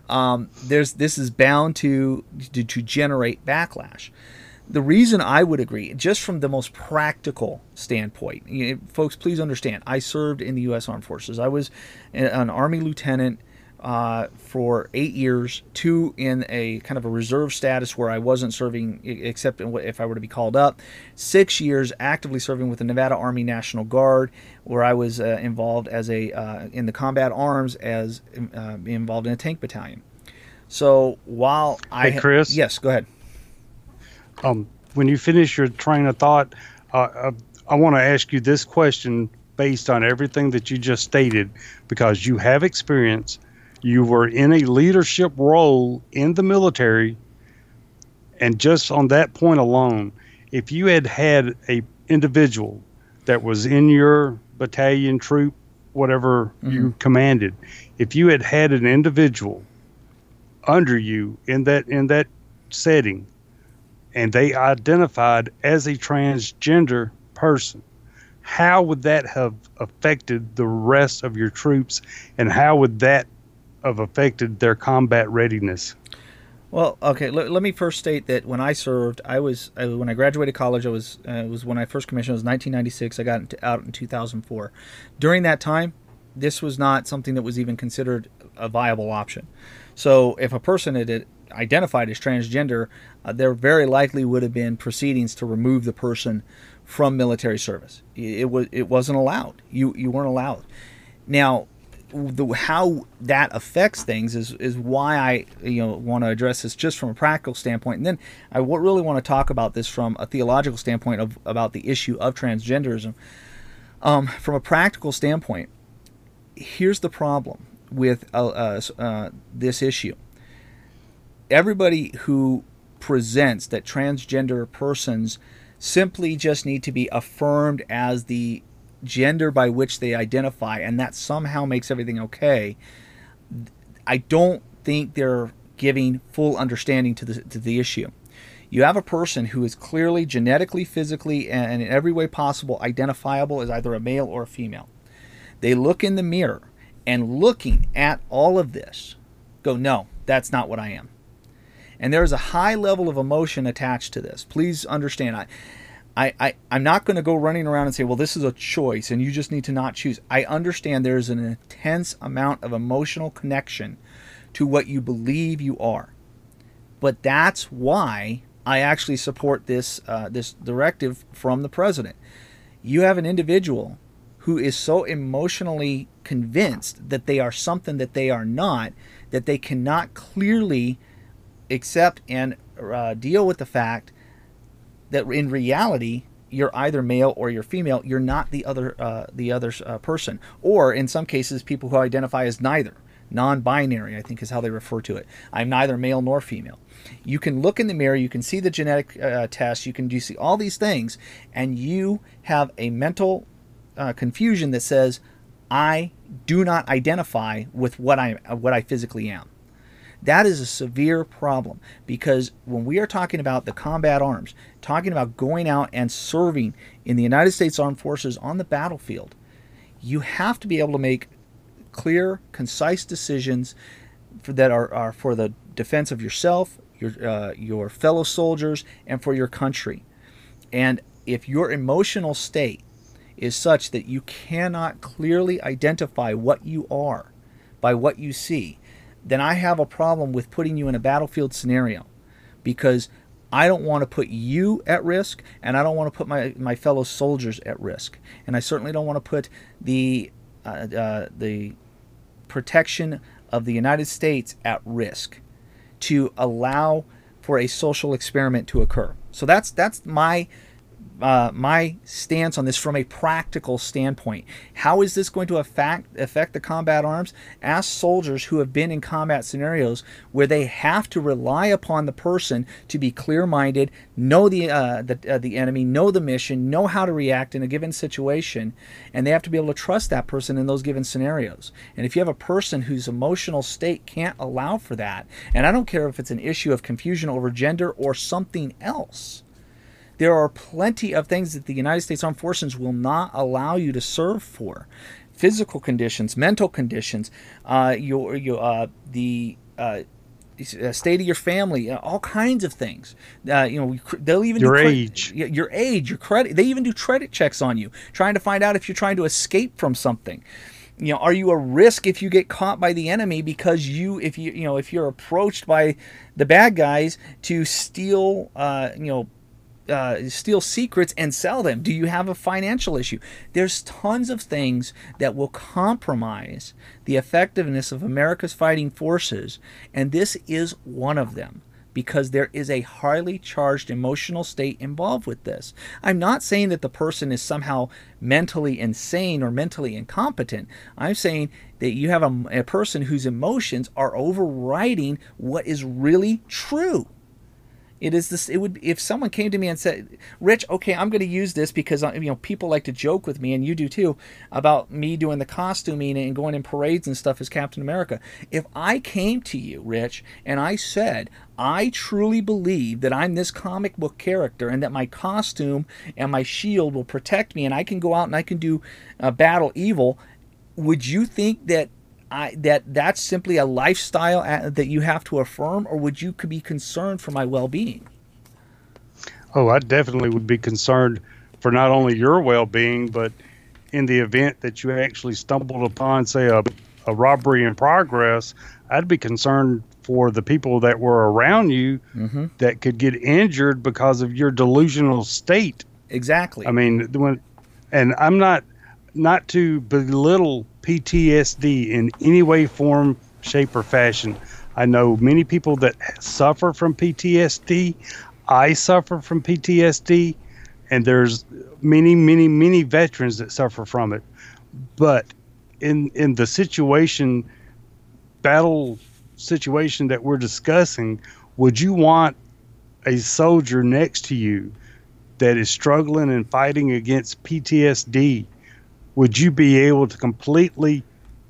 This is bound to generate backlash. The reason I would agree, just from the most practical standpoint, folks, please understand, I served in the U.S. Armed Forces. I was an Army lieutenant for 8 years, 2 in a kind of a reserve status where I wasn't serving except if I were to be called up, 6 years actively serving with the Nevada Army National Guard, where I was involved as in the combat arms as involved in a tank battalion. So while Hey, Chris? Yes, go ahead. When you finish your train of thought, I want to ask you this question based on everything that you just stated, because you have experience. You were in a leadership role in the military, and just on that point alone, if you had a individual that was in your battalion, troop, whatever you commanded, if you had an individual under you in that setting, and they identified as a transgender person, how would that have affected the rest of your troops, and how would that have affected their combat readiness? Well, okay, let me first state that when I served, when I graduated college, it was when I first commissioned, it was 1996. I got out in 2004. During that time, this was not something that was even considered a viable option. So if a person had identified as transgender, there very likely would have been proceedings to remove the person from military service. It wasn't allowed. You weren't allowed. Now, how that affects things is why I want to address this just from a practical standpoint, and then I really want to talk about this from a theological standpoint about the issue of transgenderism. From a practical standpoint, here's the problem with this issue. Everybody who presents that transgender persons simply just need to be affirmed as the gender by which they identify, and that somehow makes everything okay, I don't think they're giving full understanding to the issue. You have a person who is clearly genetically, physically, and in every way possible identifiable as either a male or a female. They look in the mirror and, looking at all of this, go, no, that's not what I am. And there is a high level of emotion attached to this. Please understand, I'm not going to go running around and say, well, this is a choice and you just need to not choose. I understand there's an intense amount of emotional connection to what you believe you are. But that's why I actually support this directive from the president. You have an individual who is so emotionally convinced that they are something that they are not, that they cannot clearly accept and deal with the fact that in reality you're either male or you're female. You're not the other person, or in some cases people who identify as neither. Non-binary, I think, is how they refer to it. I'm neither male nor female. You can look in the mirror, you can see the genetic test, you can see all these things, and you have a mental confusion that says, I do not identify with what I physically am. That is a severe problem, because when we are talking about the combat arms, talking about going out and serving in the United States Armed Forces on the battlefield, you have to be able to make clear, concise decisions that are for the defense of yourself, your fellow soldiers, and for your country. And if your emotional state is such that you cannot clearly identify what you are by what you see, then I have a problem with putting you in a battlefield scenario, because I don't want to put you at risk, and I don't want to put my fellow soldiers at risk, and I certainly don't want to put the protection of the United States at risk to allow for a social experiment to occur. So that's my stance on this from a practical standpoint. How is this going to affect the combat arms? Ask soldiers who have been in combat scenarios where they have to rely upon the person to be clear-minded, know the enemy, know the mission, know how to react in a given situation, and they have to be able to trust that person in those given scenarios. And if you have a person whose emotional state can't allow for that, and I don't care if it's an issue of confusion over gender or something else, There are plenty of things that the United States Armed Forces will not allow you to serve for. Physical conditions, mental conditions, the state of your family, all kinds of things. They'll even your age, your credit. They even do credit checks on you, trying to find out if you're trying to escape from something. Are you a risk if you get caught by the enemy because if you're approached by the bad guys to steal secrets and sell them? Do you have a financial issue? There's tons of things that will compromise the effectiveness of America's fighting forces, and this is one of them, because there is a highly charged emotional state involved with this. I'm not saying that the person is somehow mentally insane or mentally incompetent. I'm saying that you have a person whose emotions are overriding what is really true. It is this. It would, if someone came to me and said, "Rich, okay, I'm going to use this because people like to joke with me, and you do too, about me doing the costuming and going in parades and stuff as Captain America." If I came to you, Rich, and I said, "I truly believe that I'm this comic book character, and that my costume and my shield will protect me, and I can go out and I can do battle evil," would you think that that's simply a lifestyle that you have to affirm, or would you be concerned for my well-being? Oh, I definitely would be concerned for not only your well-being, but in the event that you actually stumbled upon, say, a robbery in progress, I'd be concerned for the people that were around you that could get injured because of your delusional state. Exactly. I mean, and I'm not to belittle PTSD in any way, form, shape, or fashion. I know many people that suffer from PTSD. I suffer from PTSD, and there's many, many, many veterans that suffer from it. But in the battle situation that we're discussing, would you want a soldier next to you that is struggling and fighting against PTSD? Would you be able to completely,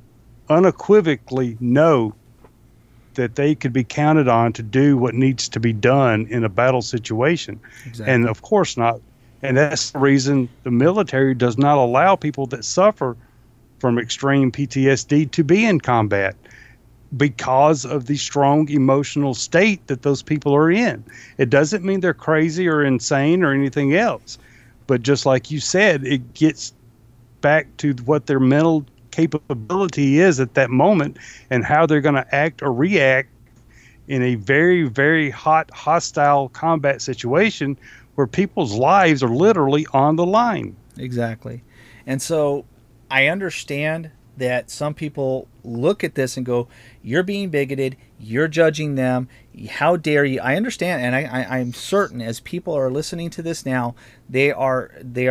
unequivocally know that they could be counted on to do what needs to be done in a battle situation? Exactly. And of course not. And that's the reason the military does not allow people that suffer from extreme PTSD to be in combat, because of the strong emotional state that those people are in. It doesn't mean they're crazy or insane or anything else. But just like you said, it gets back to what their mental capability is at that moment and how they're going to act or react in a very, very hot, hostile combat situation where people's lives are literally on the line. Exactly. And so I understand that some people look at this and go, "You're being bigoted, you're judging them, how dare you?" I understand, and I'm certain as people are listening to this now, they are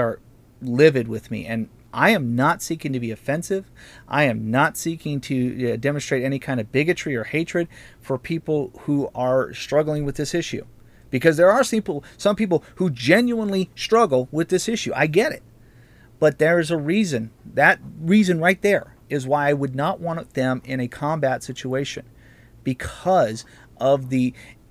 livid with me, and I am not seeking to be offensive. I am not seeking to demonstrate any kind of bigotry or hatred for people who are struggling with this issue. Because there are some people who genuinely struggle with this issue. I get it. But there is a reason. That reason right there is why I would not want them in a combat situation. Because of the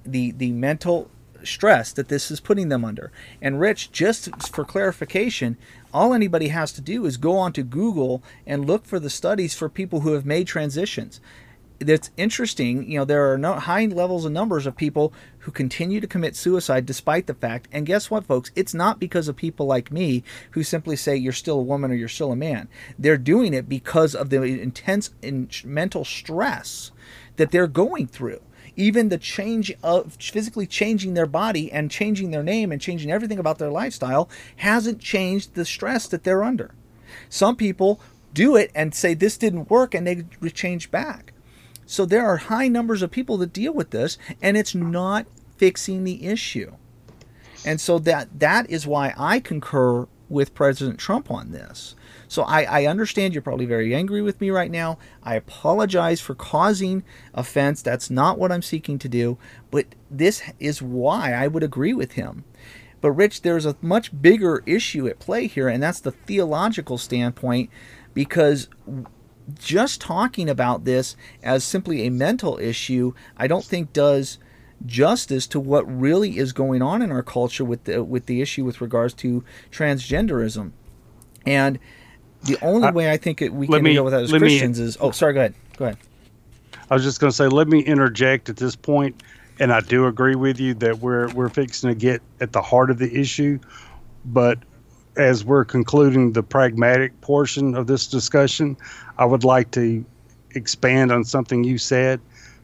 mental stress that this is putting them under. And Rich, just for clarification, all anybody has to do is go onto Google and look for the studies for people who have made transitions. That's interesting. There are high levels and numbers of people who continue to commit suicide despite the fact. And guess what, folks? It's not because of people like me who simply say you're still a woman or you're still a man. They're doing it because of the intense mental stress that they're going through. Even the change of physically changing their body and changing their name and changing everything about their lifestyle hasn't changed the stress that they're under. Some people do it and say this didn't work and they change back. So there are high numbers of people that deal with this, and it's not fixing the issue. And so that is why I concur with President Trump on this. So I understand you're probably very angry with me right now. I apologize for causing offense. That's not what I'm seeking to do. But this is why I would agree with him. But Rich, there's a much bigger issue at play here, and that's the theological standpoint, because just talking about this as simply a mental issue, I don't think does justice to what really is going on in our culture with the issue with regards to transgenderism. And the only way I think we can deal with that as Christians is... Oh, sorry, go ahead. Go ahead. I was just going to say, let me interject at this point, and I do agree with you that we're fixing to get at the heart of the issue, but as we're concluding the pragmatic portion of this discussion, I would like to expand on something you said,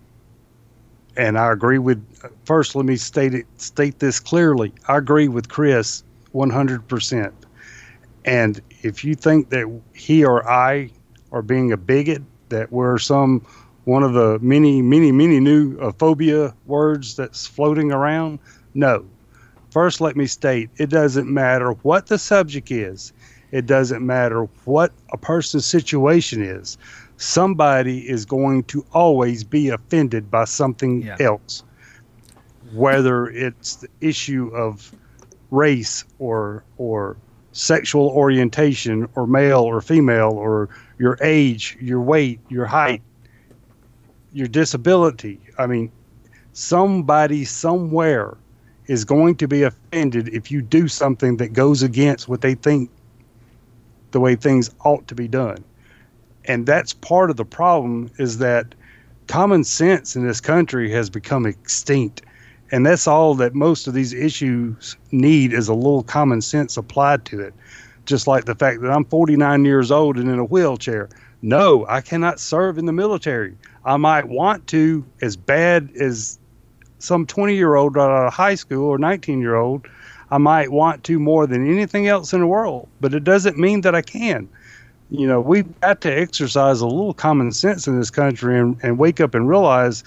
and I agree with... First, let me state this clearly. I agree with Chris 100%. And if you think that he or I are being a bigot, that we're one of the many new phobia words that's floating around, no. First, let me state, it doesn't matter what the subject is. It doesn't matter what a person's situation is. Somebody is going to always be offended by something else, whether it's the issue of race or sexual orientation or male or female or your age, your weight, your height, your disability. I mean, somebody somewhere is going to be offended if you do something that goes against what they think the way things ought to be done. And that's part of the problem, is that common sense in this country has become extinct. And that's all that most of these issues need, is a little common sense applied to it. Just like the fact that I'm 49 years old and in a wheelchair. No, I cannot serve in the military. I might want to, as bad as some 20-year-old right out of high school or 19-year-old. I might want to more than anything else in the world, but it doesn't mean that I can. You know, we've got to exercise a little common sense in this country and wake up and realize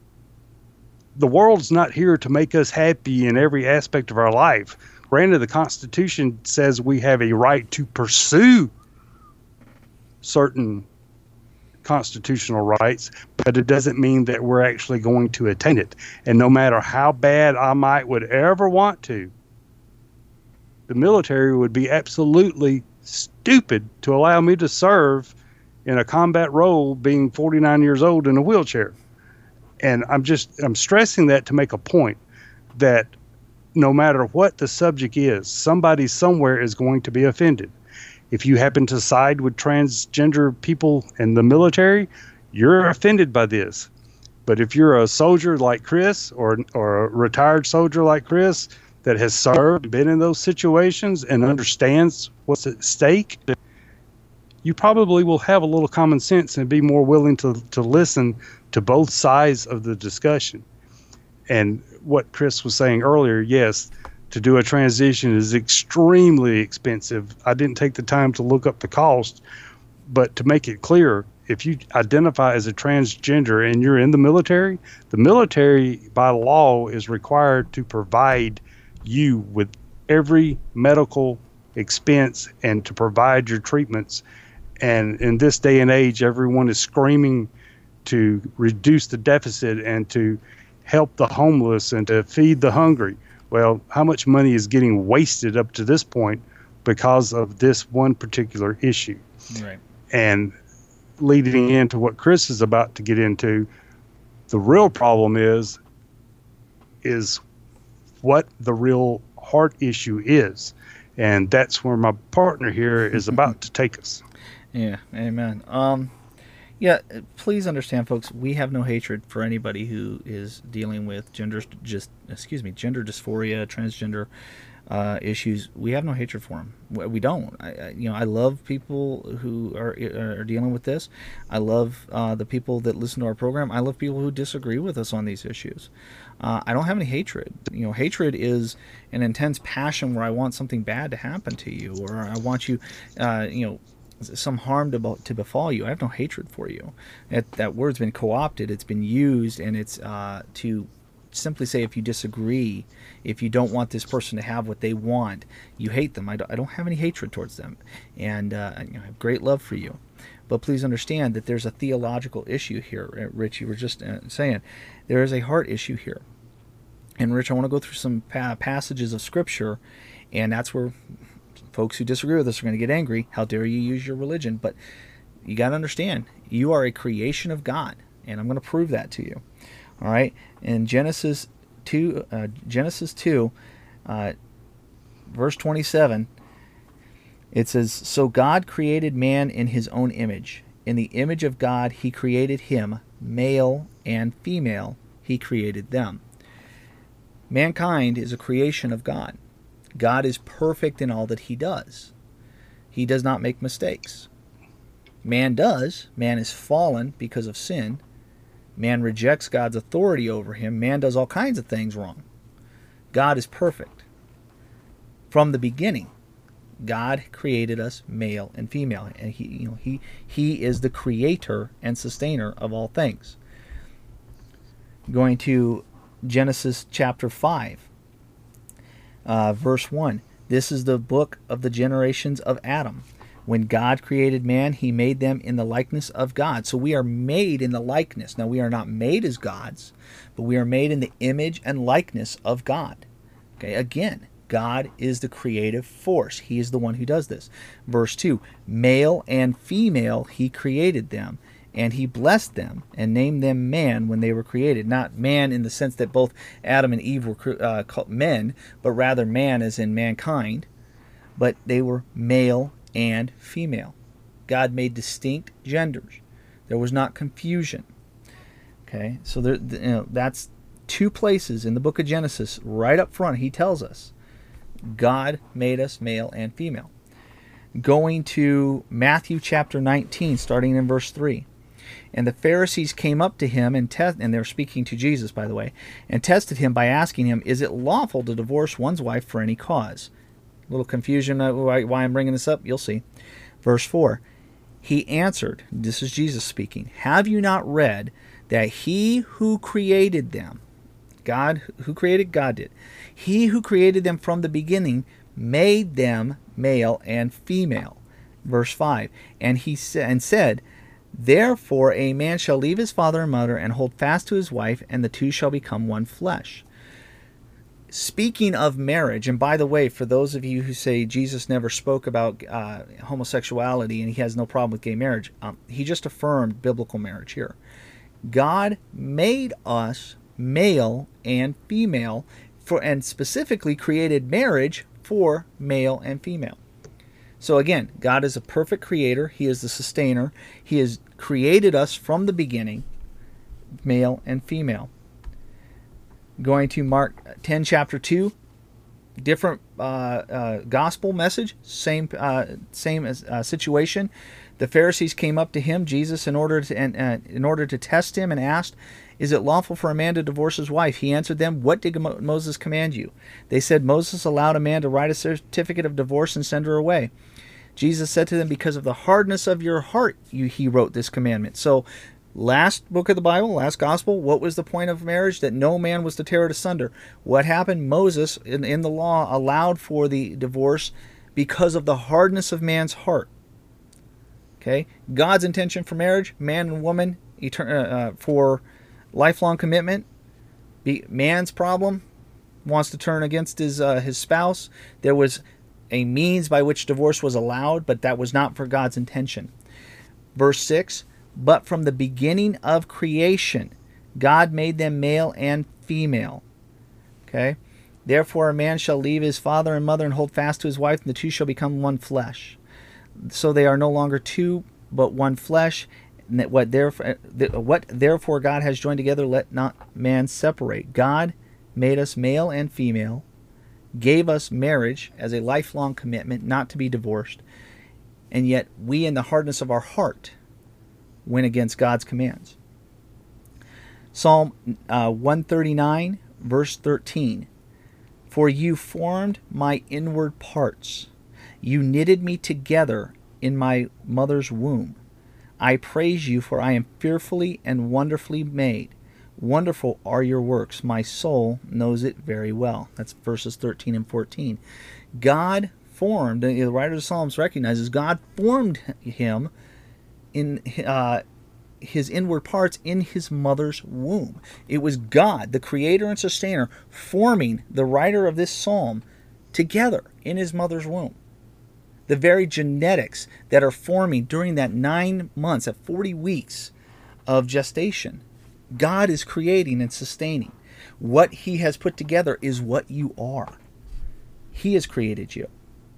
the world's not here to make us happy in every aspect of our life. Granted, the Constitution says we have a right to pursue certain constitutional rights, but it doesn't mean that we're actually going to attain it. And no matter how bad I would ever want to, the military would be absolutely stupid to allow me to serve in a combat role being 49 years old in a wheelchair. And I'm stressing that to make a point that no matter what the subject is, somebody somewhere is going to be offended. If you happen to side with transgender people in the military, you're offended by this. But if you're a soldier like Chris or a retired soldier like Chris that has served, been in those situations and understands what's at stake, you probably will have a little common sense and be more willing to listen to both sides of the discussion. And what Chris was saying earlier, yes, to do a transition is extremely expensive. I didn't take the time to look up the cost, but to make it clear, if you identify as a transgender and you're in the military by law is required to provide you with every medical expense and to provide your treatments. And in this day and age, everyone is screaming to reduce the deficit and to help the homeless and to feed the hungry. Well, how much money is getting wasted up to this point because of this one particular issue? Right. And leading into what Chris is about to get into, the real problem is what the real heart issue is. And that's where my partner here is about to take us. Yeah, amen. Yeah, please understand, folks, we have no hatred for anybody who is dealing with gender dysphoria, transgender issues. We have no hatred for them. We don't. I love people who are dealing with this. I love the people that listen to our program. I love people who disagree with us on these issues. I don't have any hatred. Hatred is an intense passion where I want something bad to happen to you, or I want you, some harm to befall you. I have no hatred for you. That word's been co-opted. It's been used, and it's to simply say if you disagree, if you don't want this person to have what they want, you hate them. I don't have any hatred towards them, and I have great love for you. But please understand that there's a theological issue here. Rich, you were just saying there is a heart issue here. And Rich, I want to go through some passages of Scripture, and that's where folks who disagree with us are going to get angry. How dare you use your religion? But you got to understand, you are a creation of God, and I'm going to prove that to you. All right, in Genesis 2, verse 27, it says, "So God created man in his own image. In the image of God he created him, male and female he created them." Mankind is a creation of God. God is perfect in all that he does. He does not make mistakes. Man does. Man is fallen because of sin. Man rejects God's authority over him. Man does all kinds of things wrong. God is perfect. From the beginning, God created us male and female, and he is the creator and sustainer of all things. Going to Genesis chapter 5, verse 1. This is the book of the generations of Adam. When God created man, he made them in the likeness of God. So we are made in the likeness. Now, we are not made as gods, but we are made in the image and likeness of God. Okay, again, God is the creative force. He is the one who does this. Verse 2, male and female he created them, and he blessed them and named them man when they were created. Not man in the sense that both Adam and Eve were called men, but rather man as in mankind. But they were male and female. God made distinct genders. There was not confusion. Okay, so that's two places in the book of Genesis. Right up front, he tells us God made us male and female. Going to Matthew chapter 19, starting in verse 3. And the Pharisees came up to him, and they're speaking to Jesus, by the way, and tested him by asking him, "Is it lawful to divorce one's wife for any cause?" A little confusion why I'm bringing this up. You'll see. Verse 4. He answered, this is Jesus speaking, "Have you not read that he who created them," God, who created? God did. "He who created them from the beginning made them male and female." Verse 5. And he said, "Therefore a man shall leave his father and mother and hold fast to his wife, and the two shall become one flesh." Speaking of marriage, and by the way, for those of you who say Jesus never spoke about homosexuality and he has no problem with gay marriage, he just affirmed biblical marriage here. God made us male and female, and specifically created marriage for male and female. So again, God is a perfect creator. He is the sustainer. He has created us from the beginning, male and female. Going to Mark 10, chapter 2, different gospel message, same situation. The Pharisees came up to him, Jesus, in order to test him, and asked, "Is it lawful for a man to divorce his wife?" He answered them, "What did Moses command you?" They said, "Moses allowed a man to write a certificate of divorce and send her away." Jesus said to them, "Because of the hardness of your heart, he wrote this commandment." So, last book of the Bible, last gospel, what was the point of marriage? That no man was to tear it asunder. What happened? Moses, in the law, allowed for the divorce because of the hardness of man's heart. Okay? God's intention for marriage, man and woman, for lifelong commitment. Man's problem wants to turn against his spouse. There was a means by which divorce was allowed, but that was not for God's intention. Verse 6, "But from the beginning of creation, God made them male and female." Okay? "Therefore a man shall leave his father and mother and hold fast to his wife, and the two shall become one flesh." So they are no longer two, but one flesh. What therefore God has joined together, let not man separate. God made us male and female, gave us marriage as a lifelong commitment, not to be divorced, and yet we, in the hardness of our heart, went against God's commands. Psalm 139, verse 13. "For you formed my inward parts. You knitted me together in my mother's womb. I praise you, for I am fearfully and wonderfully made. Wonderful are your works. My soul knows it very well." That's verses 13 and 14. God formed, the writer of the Psalms recognizes, God formed him in his inward parts in his mother's womb. It was God, the creator and sustainer, forming the writer of this psalm together in his mother's womb. The very genetics that are forming during that 9 months, at 40 weeks of gestation, God is creating and sustaining. What he has put together is what you are. He has created you.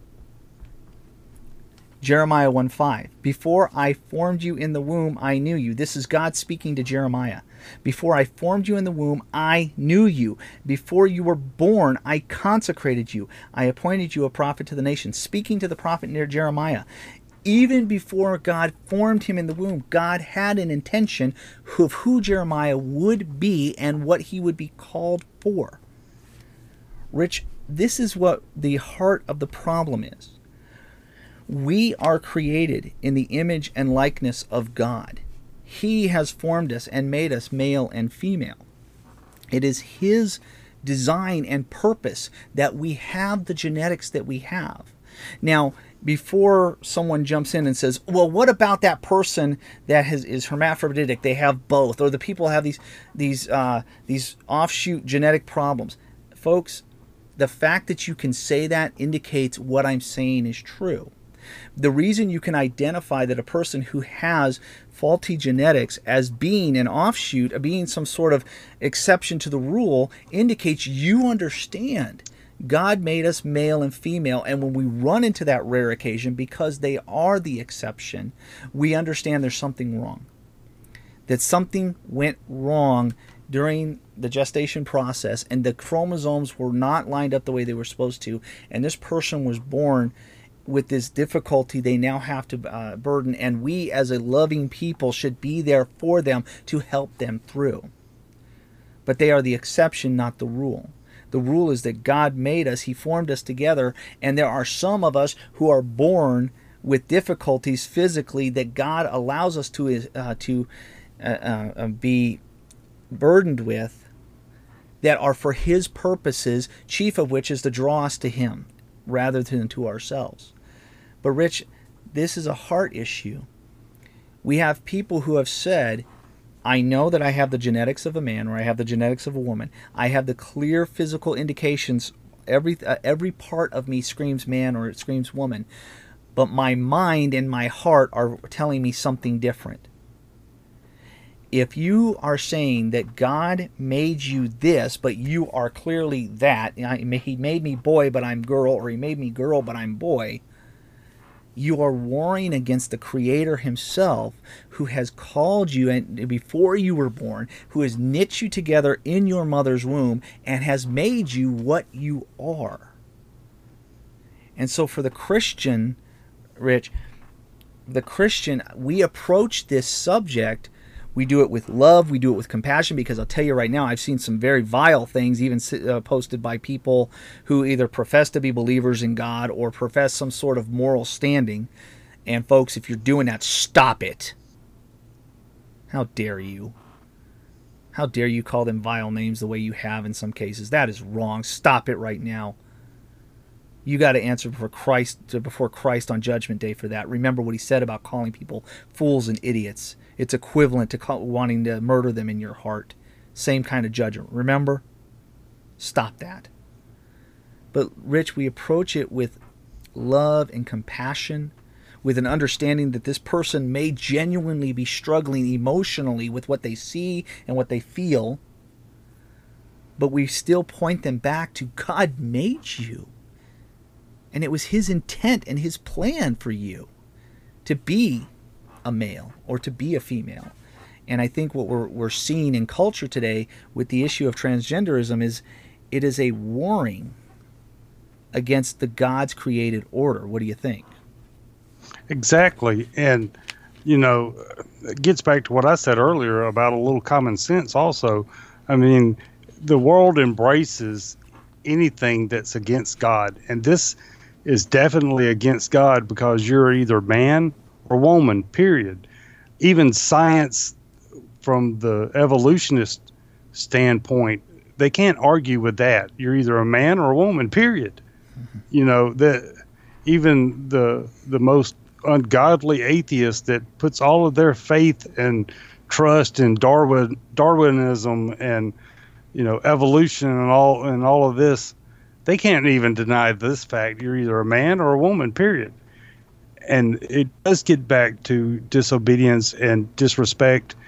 Jeremiah 1:5. Before I formed you in the womb, I knew you. This is God speaking to Jeremiah. Before I formed you in the womb, I knew you. Before you were born, I consecrated you. I appointed you a prophet to the nations. Speaking to the prophet near Jeremiah. Even before God formed him in the womb, God had an intention of who Jeremiah would be and what he would be called for. Rich, this is what the heart of the problem is. We are created in the image and likeness of God. He has formed us and made us male and female. It is his design and purpose that we have the genetics that we have. Now, before someone jumps in and says, well, what about that person that is hermaphroditic? They have both. Or the people have these offshoot genetic problems. Folks, the fact that you can say that indicates what I'm saying is true. The reason you can identify that a person who has faulty genetics as being an offshoot, being some sort of exception to the rule, indicates you understand God made us male and female, and when we run into that rare occasion, because they are the exception, we understand there's something wrong. That something went wrong during the gestation process, and the chromosomes were not lined up the way they were supposed to, and this person was born with this difficulty they now have to burden, and we as a loving people should be there for them to help them through. But they are the exception, not the rule. The rule is that God made us, he formed us together, and there are some of us who are born with difficulties physically that God allows us to be burdened with, that are for his purposes, chief of which is to draw us to him rather than to ourselves. But Rich, this is a heart issue. We have people who have said, I know that I have the genetics of a man, or I have the genetics of a woman. I have the clear physical indications. Every part of me screams man or it screams woman. But my mind and my heart are telling me something different. If you are saying that God made you this, but you are clearly that, he made me boy, but I'm girl, or he made me girl, but I'm boy, you are warring against the Creator himself, who has called you and before you were born, who has knit you together in your mother's womb and has made you what you are. And so for the Christian, Rich, we approach this subject. We do it with love. We do it with compassion, because I'll tell you right now, I've seen some very vile things even posted by people who either profess to be believers in God or profess some sort of moral standing. And folks, if you're doing that, stop it. How dare you? How dare you call them vile names the way you have in some cases? That is wrong. Stop it right now. You got to answer before Christ on Judgment Day for that. Remember what he said about calling people fools and idiots. It's equivalent to wanting to murder them in your heart. Same kind of judgment. Remember? Stop that. But Rich, we approach it with love and compassion, with an understanding that this person may genuinely be struggling emotionally with what they see and what they feel, but we still point them back to God made you. And it was his intent and his plan for you to be a male or to be a female. And I think what we're seeing in culture today with the issue of transgenderism is it is a warring against the God's created order. What do you think? Exactly. And, it gets back to what I said earlier about a little common sense also. I mean, the world embraces anything that's against God. And this is definitely against God, because you're either man or woman, period. Even science, from the evolutionist standpoint, they can't argue with that. You're either a man or a woman, period. Mm-hmm. Even the most ungodly atheist that puts all of their faith and trust in Darwinism and evolution and all of this, they can't even deny this fact. You're either a man or a woman, period. And it does get back to disobedience and disrespect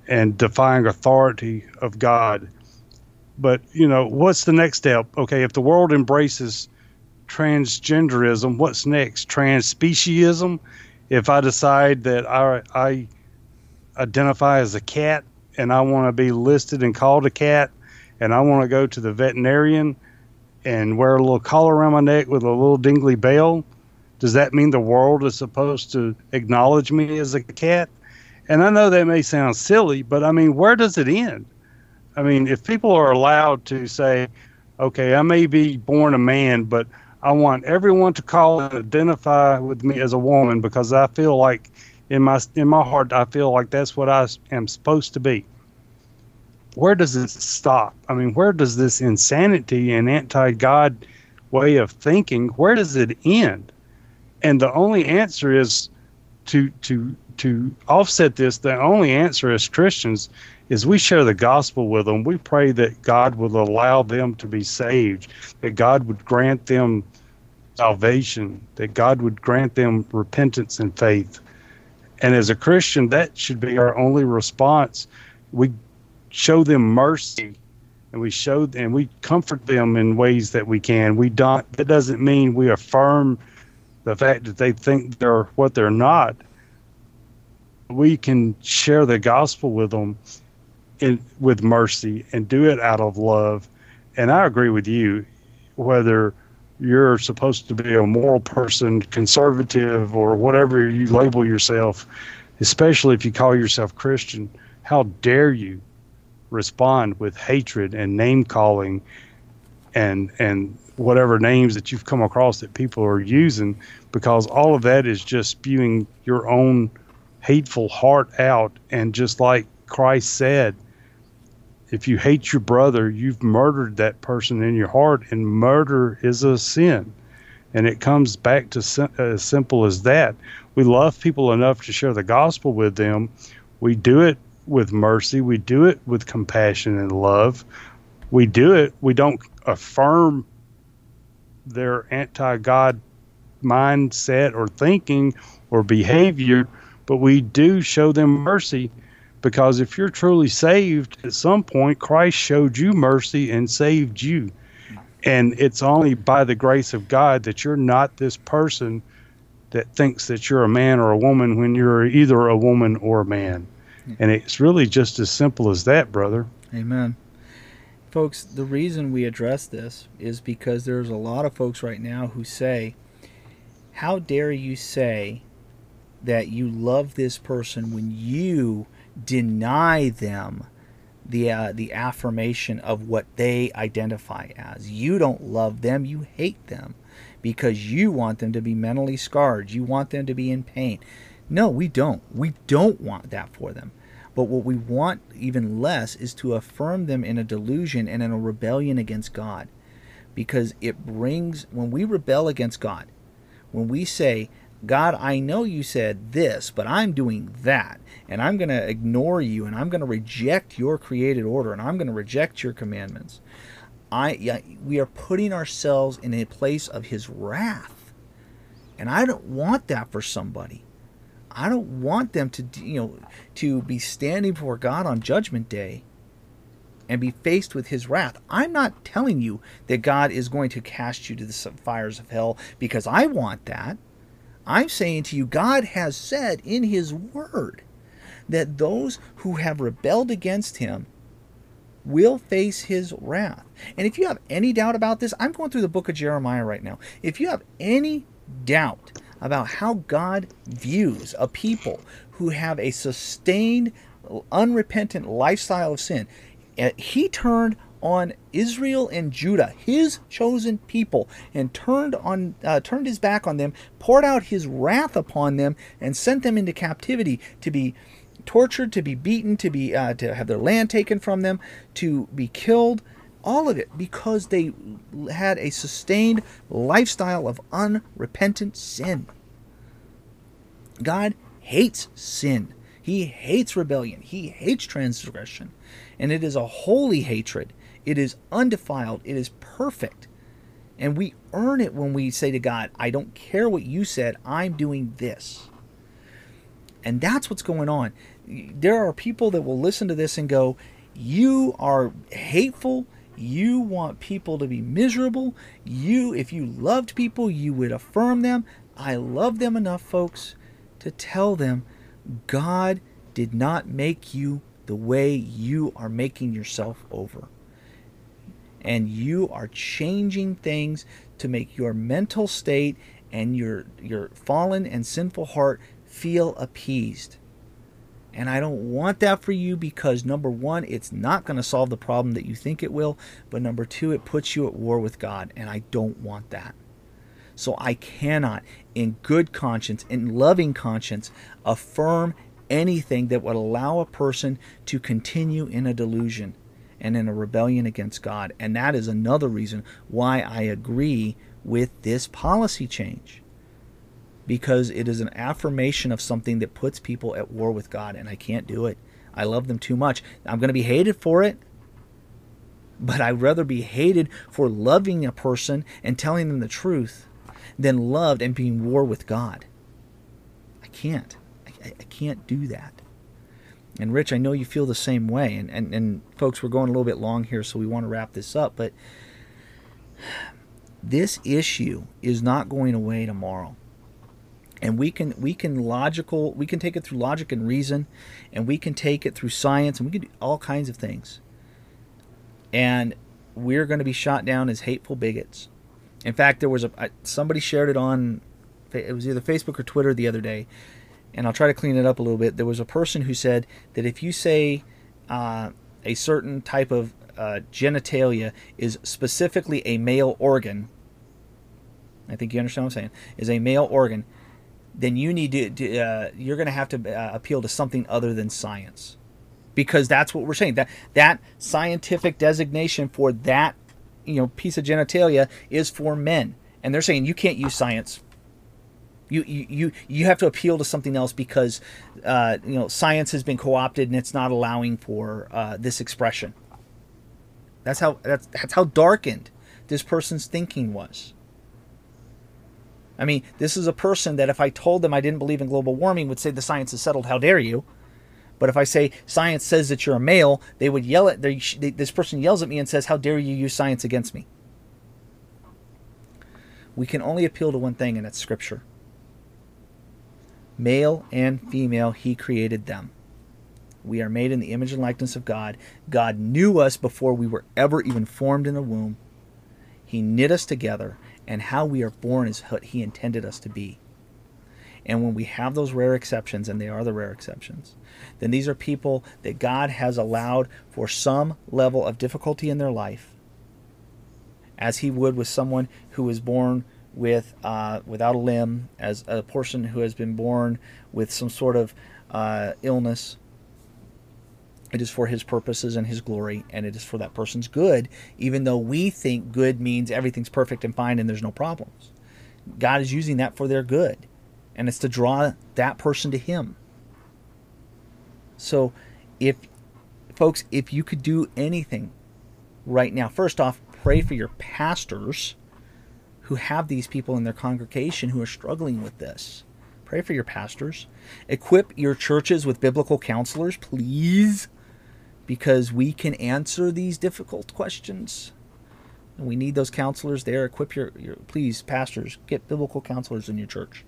and defying authority of God. But, what's the next step? Okay, if the world embraces transgenderism, what's next? Transspeciesism? If I decide that I identify as a cat and I want to be listed and called a cat, and I want to go to the veterinarian and wear a little collar around my neck with a little dingly bell, does that mean the world is supposed to acknowledge me as a cat? And I know that may sound silly, but I mean, where does it end? I mean, if people are allowed to say, okay, I may be born a man, but I want everyone to call and identify with me as a woman because I feel like in my heart, I feel like that's what I am supposed to be. Where does it stop? I mean, where does this insanity and anti-God way of thinking, where does it end? And the only answer is to offset this. The only answer as Christians is we share the gospel with them. We pray that God will allow them to be saved, that God would grant them salvation, that God would grant them repentance and faith. And as a Christian, that should be our only response. We show them mercy, and we comfort them in ways that we can. That doesn't mean we affirm the fact that they think they're what they're not. We can share the gospel with them with mercy and do it out of love. And I agree with you, whether you're supposed to be a moral person, conservative, or whatever you label yourself, especially if you call yourself Christian, how dare you respond with hatred and name calling and whatever names that you've come across that people are using, because all of that is just spewing your own hateful heart out. And just like Christ said, if you hate your brother, you've murdered that person in your heart, and murder is a sin. And it comes back to as simple as that. We love people enough to share the gospel with them. We do it with mercy. We do it with compassion and love. We do it. We don't affirm their anti-God mindset or thinking or behavior, but we do show them mercy, because if you're truly saved, at some point Christ showed you mercy and saved you. And it's only by the grace of God that you're not this person that thinks that you're a man or a woman when you're either a woman or a man. And it's really just as simple as that, brother. Amen. Folks, the reason we address this is because there's a lot of folks right now who say, how dare you say that you love this person when you deny them the affirmation of what they identify as. You don't love them, you hate them because you want them to be mentally scarred. You want them to be in pain. No, we don't. We don't want that for them. But what we want even less is to affirm them in a delusion and in a rebellion against God. Because it brings, when we rebel against God, when we say, God, I know you said this, but I'm doing that, and I'm going to ignore you, and I'm going to reject your created order, and I'm going to reject your commandments. We are putting ourselves in a place of his wrath. And I don't want that for somebody. I don't want them to be standing before God on Judgment Day and be faced with his wrath. I'm not telling you that God is going to cast you to the fires of hell because I want that. I'm saying to you, God has said in his word that those who have rebelled against him will face his wrath. And if you have any doubt about this, I'm going through the book of Jeremiah right now. If you have any doubt about how God views a people who have a sustained, unrepentant lifestyle of sin, he turned on Israel and Judah, his chosen people, and turned his back on them, poured out his wrath upon them, and sent them into captivity to be tortured, to be beaten, to have their land taken from them, to be killed. All of it because they had a sustained lifestyle of unrepentant sin. God hates sin. He hates rebellion. He hates transgression. And it is a holy hatred. It is undefiled. It is perfect. And we earn it when we say to God, I don't care what you said, I'm doing this. And that's what's going on. There are people that will listen to this and go, you are hateful. You want people to be miserable. If you loved people, you would affirm them. I love them enough, folks, to tell them God did not make you the way you are making yourself over. And you are changing things to make your mental state and your fallen and sinful heart feel appeased. And I don't want that for you because, number one, it's not going to solve the problem that you think it will. But number two, it puts you at war with God. And I don't want that. So I cannot, in good conscience, in loving conscience, affirm anything that would allow a person to continue in a delusion and in a rebellion against God. And that is another reason why I agree with this policy change. Because it is an affirmation of something that puts people at war with God, and I can't do it. I love them too much. I'm going to be hated for it, but I'd rather be hated for loving a person and telling them the truth than loved and being war with God. I can't. I can't do that. And Rich, I know you feel the same way. And folks, we're going a little bit long here, so we want to wrap this up. But this issue is not going away tomorrow. And we can take it through logic and reason, and we can take it through science, and we can do all kinds of things. And we're going to be shot down as hateful bigots. In fact, there was somebody shared it on, it was either Facebook or Twitter the other day, and I'll try to clean it up a little bit. There was a person who said that if you say a certain type of genitalia is specifically a male organ, I think you understand what I'm saying, is a male organ, then you need you're going to have to appeal to something other than science, because that's what we're saying. That scientific designation for that piece of genitalia is for men, and they're saying you can't use science. You have to appeal to something else because science has been co-opted and it's not allowing for this expression. That's how darkened this person's thinking was. I mean, this is a person that if I told them I didn't believe in global warming would say the science is settled, how dare you? But if I say science says that you're a male, they would yell at this person yells at me and says, how dare you use science against me? We can only appeal to one thing, and that's Scripture. Male and female, He created them. We are made in the image and likeness of God. God knew us before we were ever even formed in a womb. He knit us together, and how we are born is what He intended us to be. And when we have those rare exceptions, and they are the rare exceptions, then these are people that God has allowed for some level of difficulty in their life, as He would with someone who was born with without a limb, as a person who has been born with some sort of illness. It is for His purposes and His glory, and it is for that person's good, even though we think good means everything's perfect and fine and there's no problems. God is using that for their good, and it's to draw that person to Him. So, folks, if you could do anything right now, first off, pray for your pastors who have these people in their congregation who are struggling with this. Pray for your pastors. Equip your churches with biblical counselors, please, because we can answer these difficult questions. And we need those counselors there. Equip your please, pastors, get biblical counselors in your church.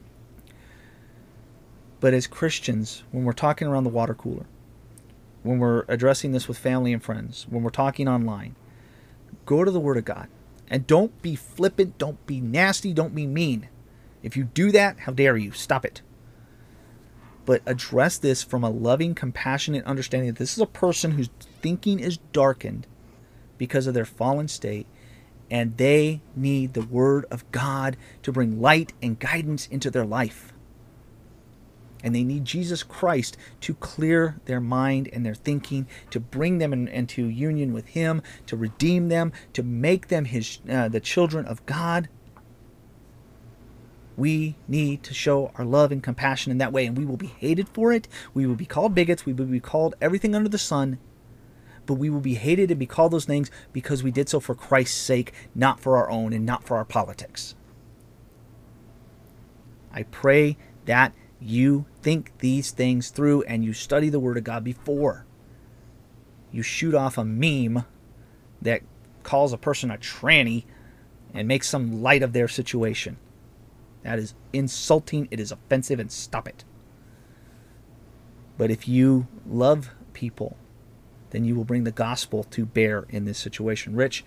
But as Christians, when we're talking around the water cooler, when we're addressing this with family and friends, when we're talking online, go to the Word of God. And don't be flippant, don't be nasty, don't be mean. If you do that, how dare you? Stop it. But address this from a loving, compassionate understanding that this is a person whose thinking is darkened because of their fallen state, and they need the Word of God to bring light and guidance into their life. And they need Jesus Christ to clear their mind and their thinking, to bring them into union with Him, to redeem them, to make them the children of God. We need to show our love and compassion in that way, and we will be hated for it. We will be called bigots. We will be called everything under the sun. But we will be hated and be called those names because we did so for Christ's sake, not for our own and not for our politics. I pray that you think these things through and you study the Word of God before you shoot off a meme that calls a person a tranny and makes some light of their situation. That is insulting, it is offensive, and stop it. But if you love people, then you will bring the gospel to bear in this situation. Rich,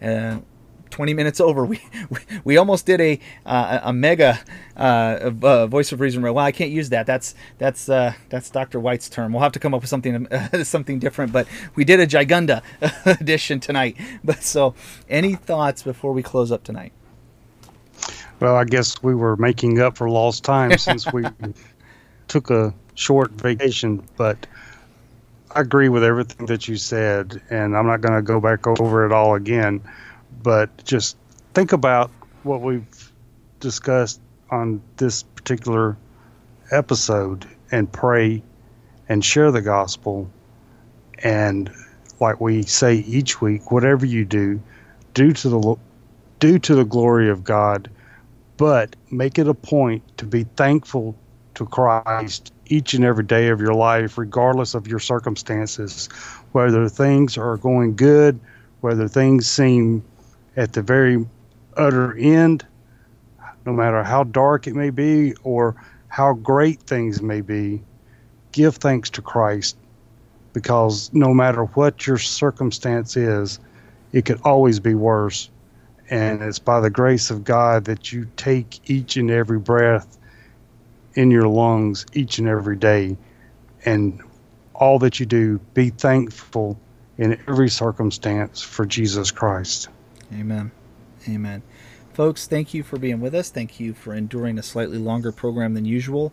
20 minutes over. We almost did a mega voice of reason. Well, I can't use that. That's Dr. White's term. We'll have to come up with something different. But we did a Gigunda edition tonight. But so, any thoughts before we close up tonight? Well, I guess we were making up for lost time since we took a short vacation. But I agree with everything that you said, and I'm not going to go back over it all again. But just think about what we've discussed on this particular episode and pray and share the gospel. And like we say each week, whatever you do, do to the glory of God, but make it a point to be thankful to Christ each and every day of your life, regardless of your circumstances, whether things are going good, whether things seem at the very utter end, no matter how dark it may be or how great things may be, give thanks to Christ, because no matter what your circumstance is, it could always be worse. And it's by the grace of God that you take each and every breath in your lungs each and every day. And all that you do, be thankful in every circumstance for Jesus Christ. Amen. Amen. Folks, thank you for being with us. Thank you for enduring a slightly longer program than usual.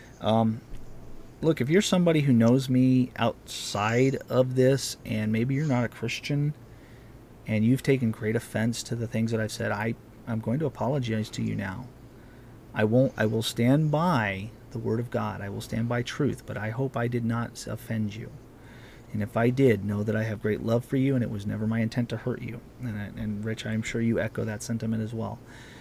Look, if you're somebody who knows me outside of this, and maybe you're not a Christian, and you've taken great offense to the things that I've said, I'm going to apologize to you now. I will stand by the Word of God. I will stand by truth, but I hope I did not offend you. And if I did, know that I have great love for you, and it was never my intent to hurt you. And Rich, I'm sure you echo that sentiment as well.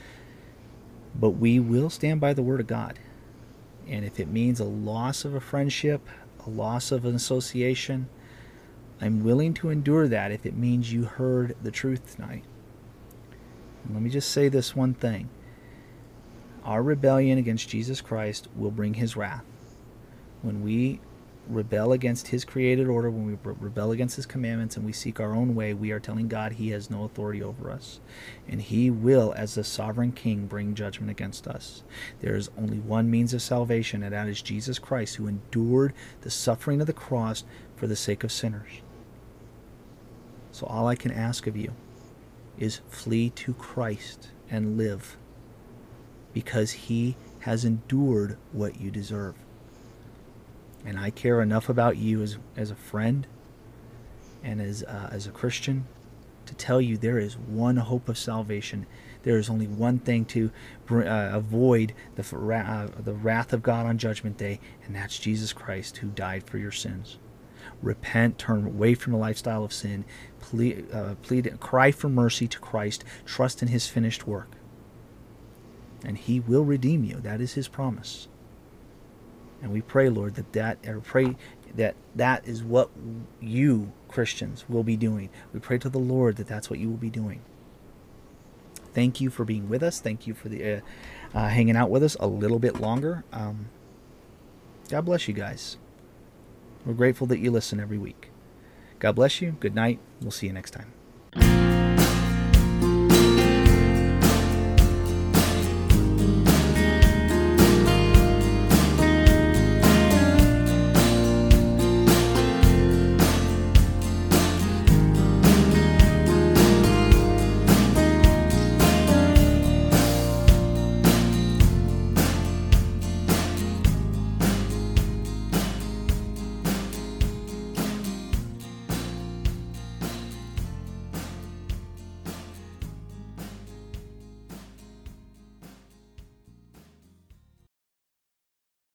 But we will stand by the Word of God. And if it means a loss of a friendship, a loss of an association, I'm willing to endure that if it means you heard the truth tonight. And let me just say this one thing. Our rebellion against Jesus Christ will bring His wrath. When we rebel against His created order, when we rebel against His commandments and we seek our own way, we are telling God He has no authority over us. And He will, as the sovereign King, bring judgment against us. There is only one means of salvation, and that is Jesus Christ, who endured the suffering of the cross for the sake of sinners. So all I can ask of you is flee to Christ and live, because He has endured what you deserve. And I care enough about you as a friend and as a Christian to tell you there is one hope of salvation. There is only one thing to avoid the wrath of God on Judgment Day, and that's Jesus Christ, who died for your sins. Repent, turn away from the lifestyle of sin, cry for mercy to Christ, trust in His finished work, and He will redeem you. That is His promise. And we pray, Lord, that is what you, Christians, will be doing. We pray to the Lord that that's what you will be doing. Thank you for being with us. Thank you for the hanging out with us a little bit longer. God bless you guys. We're grateful that you listen every week. God bless you. Good night. We'll see you next time.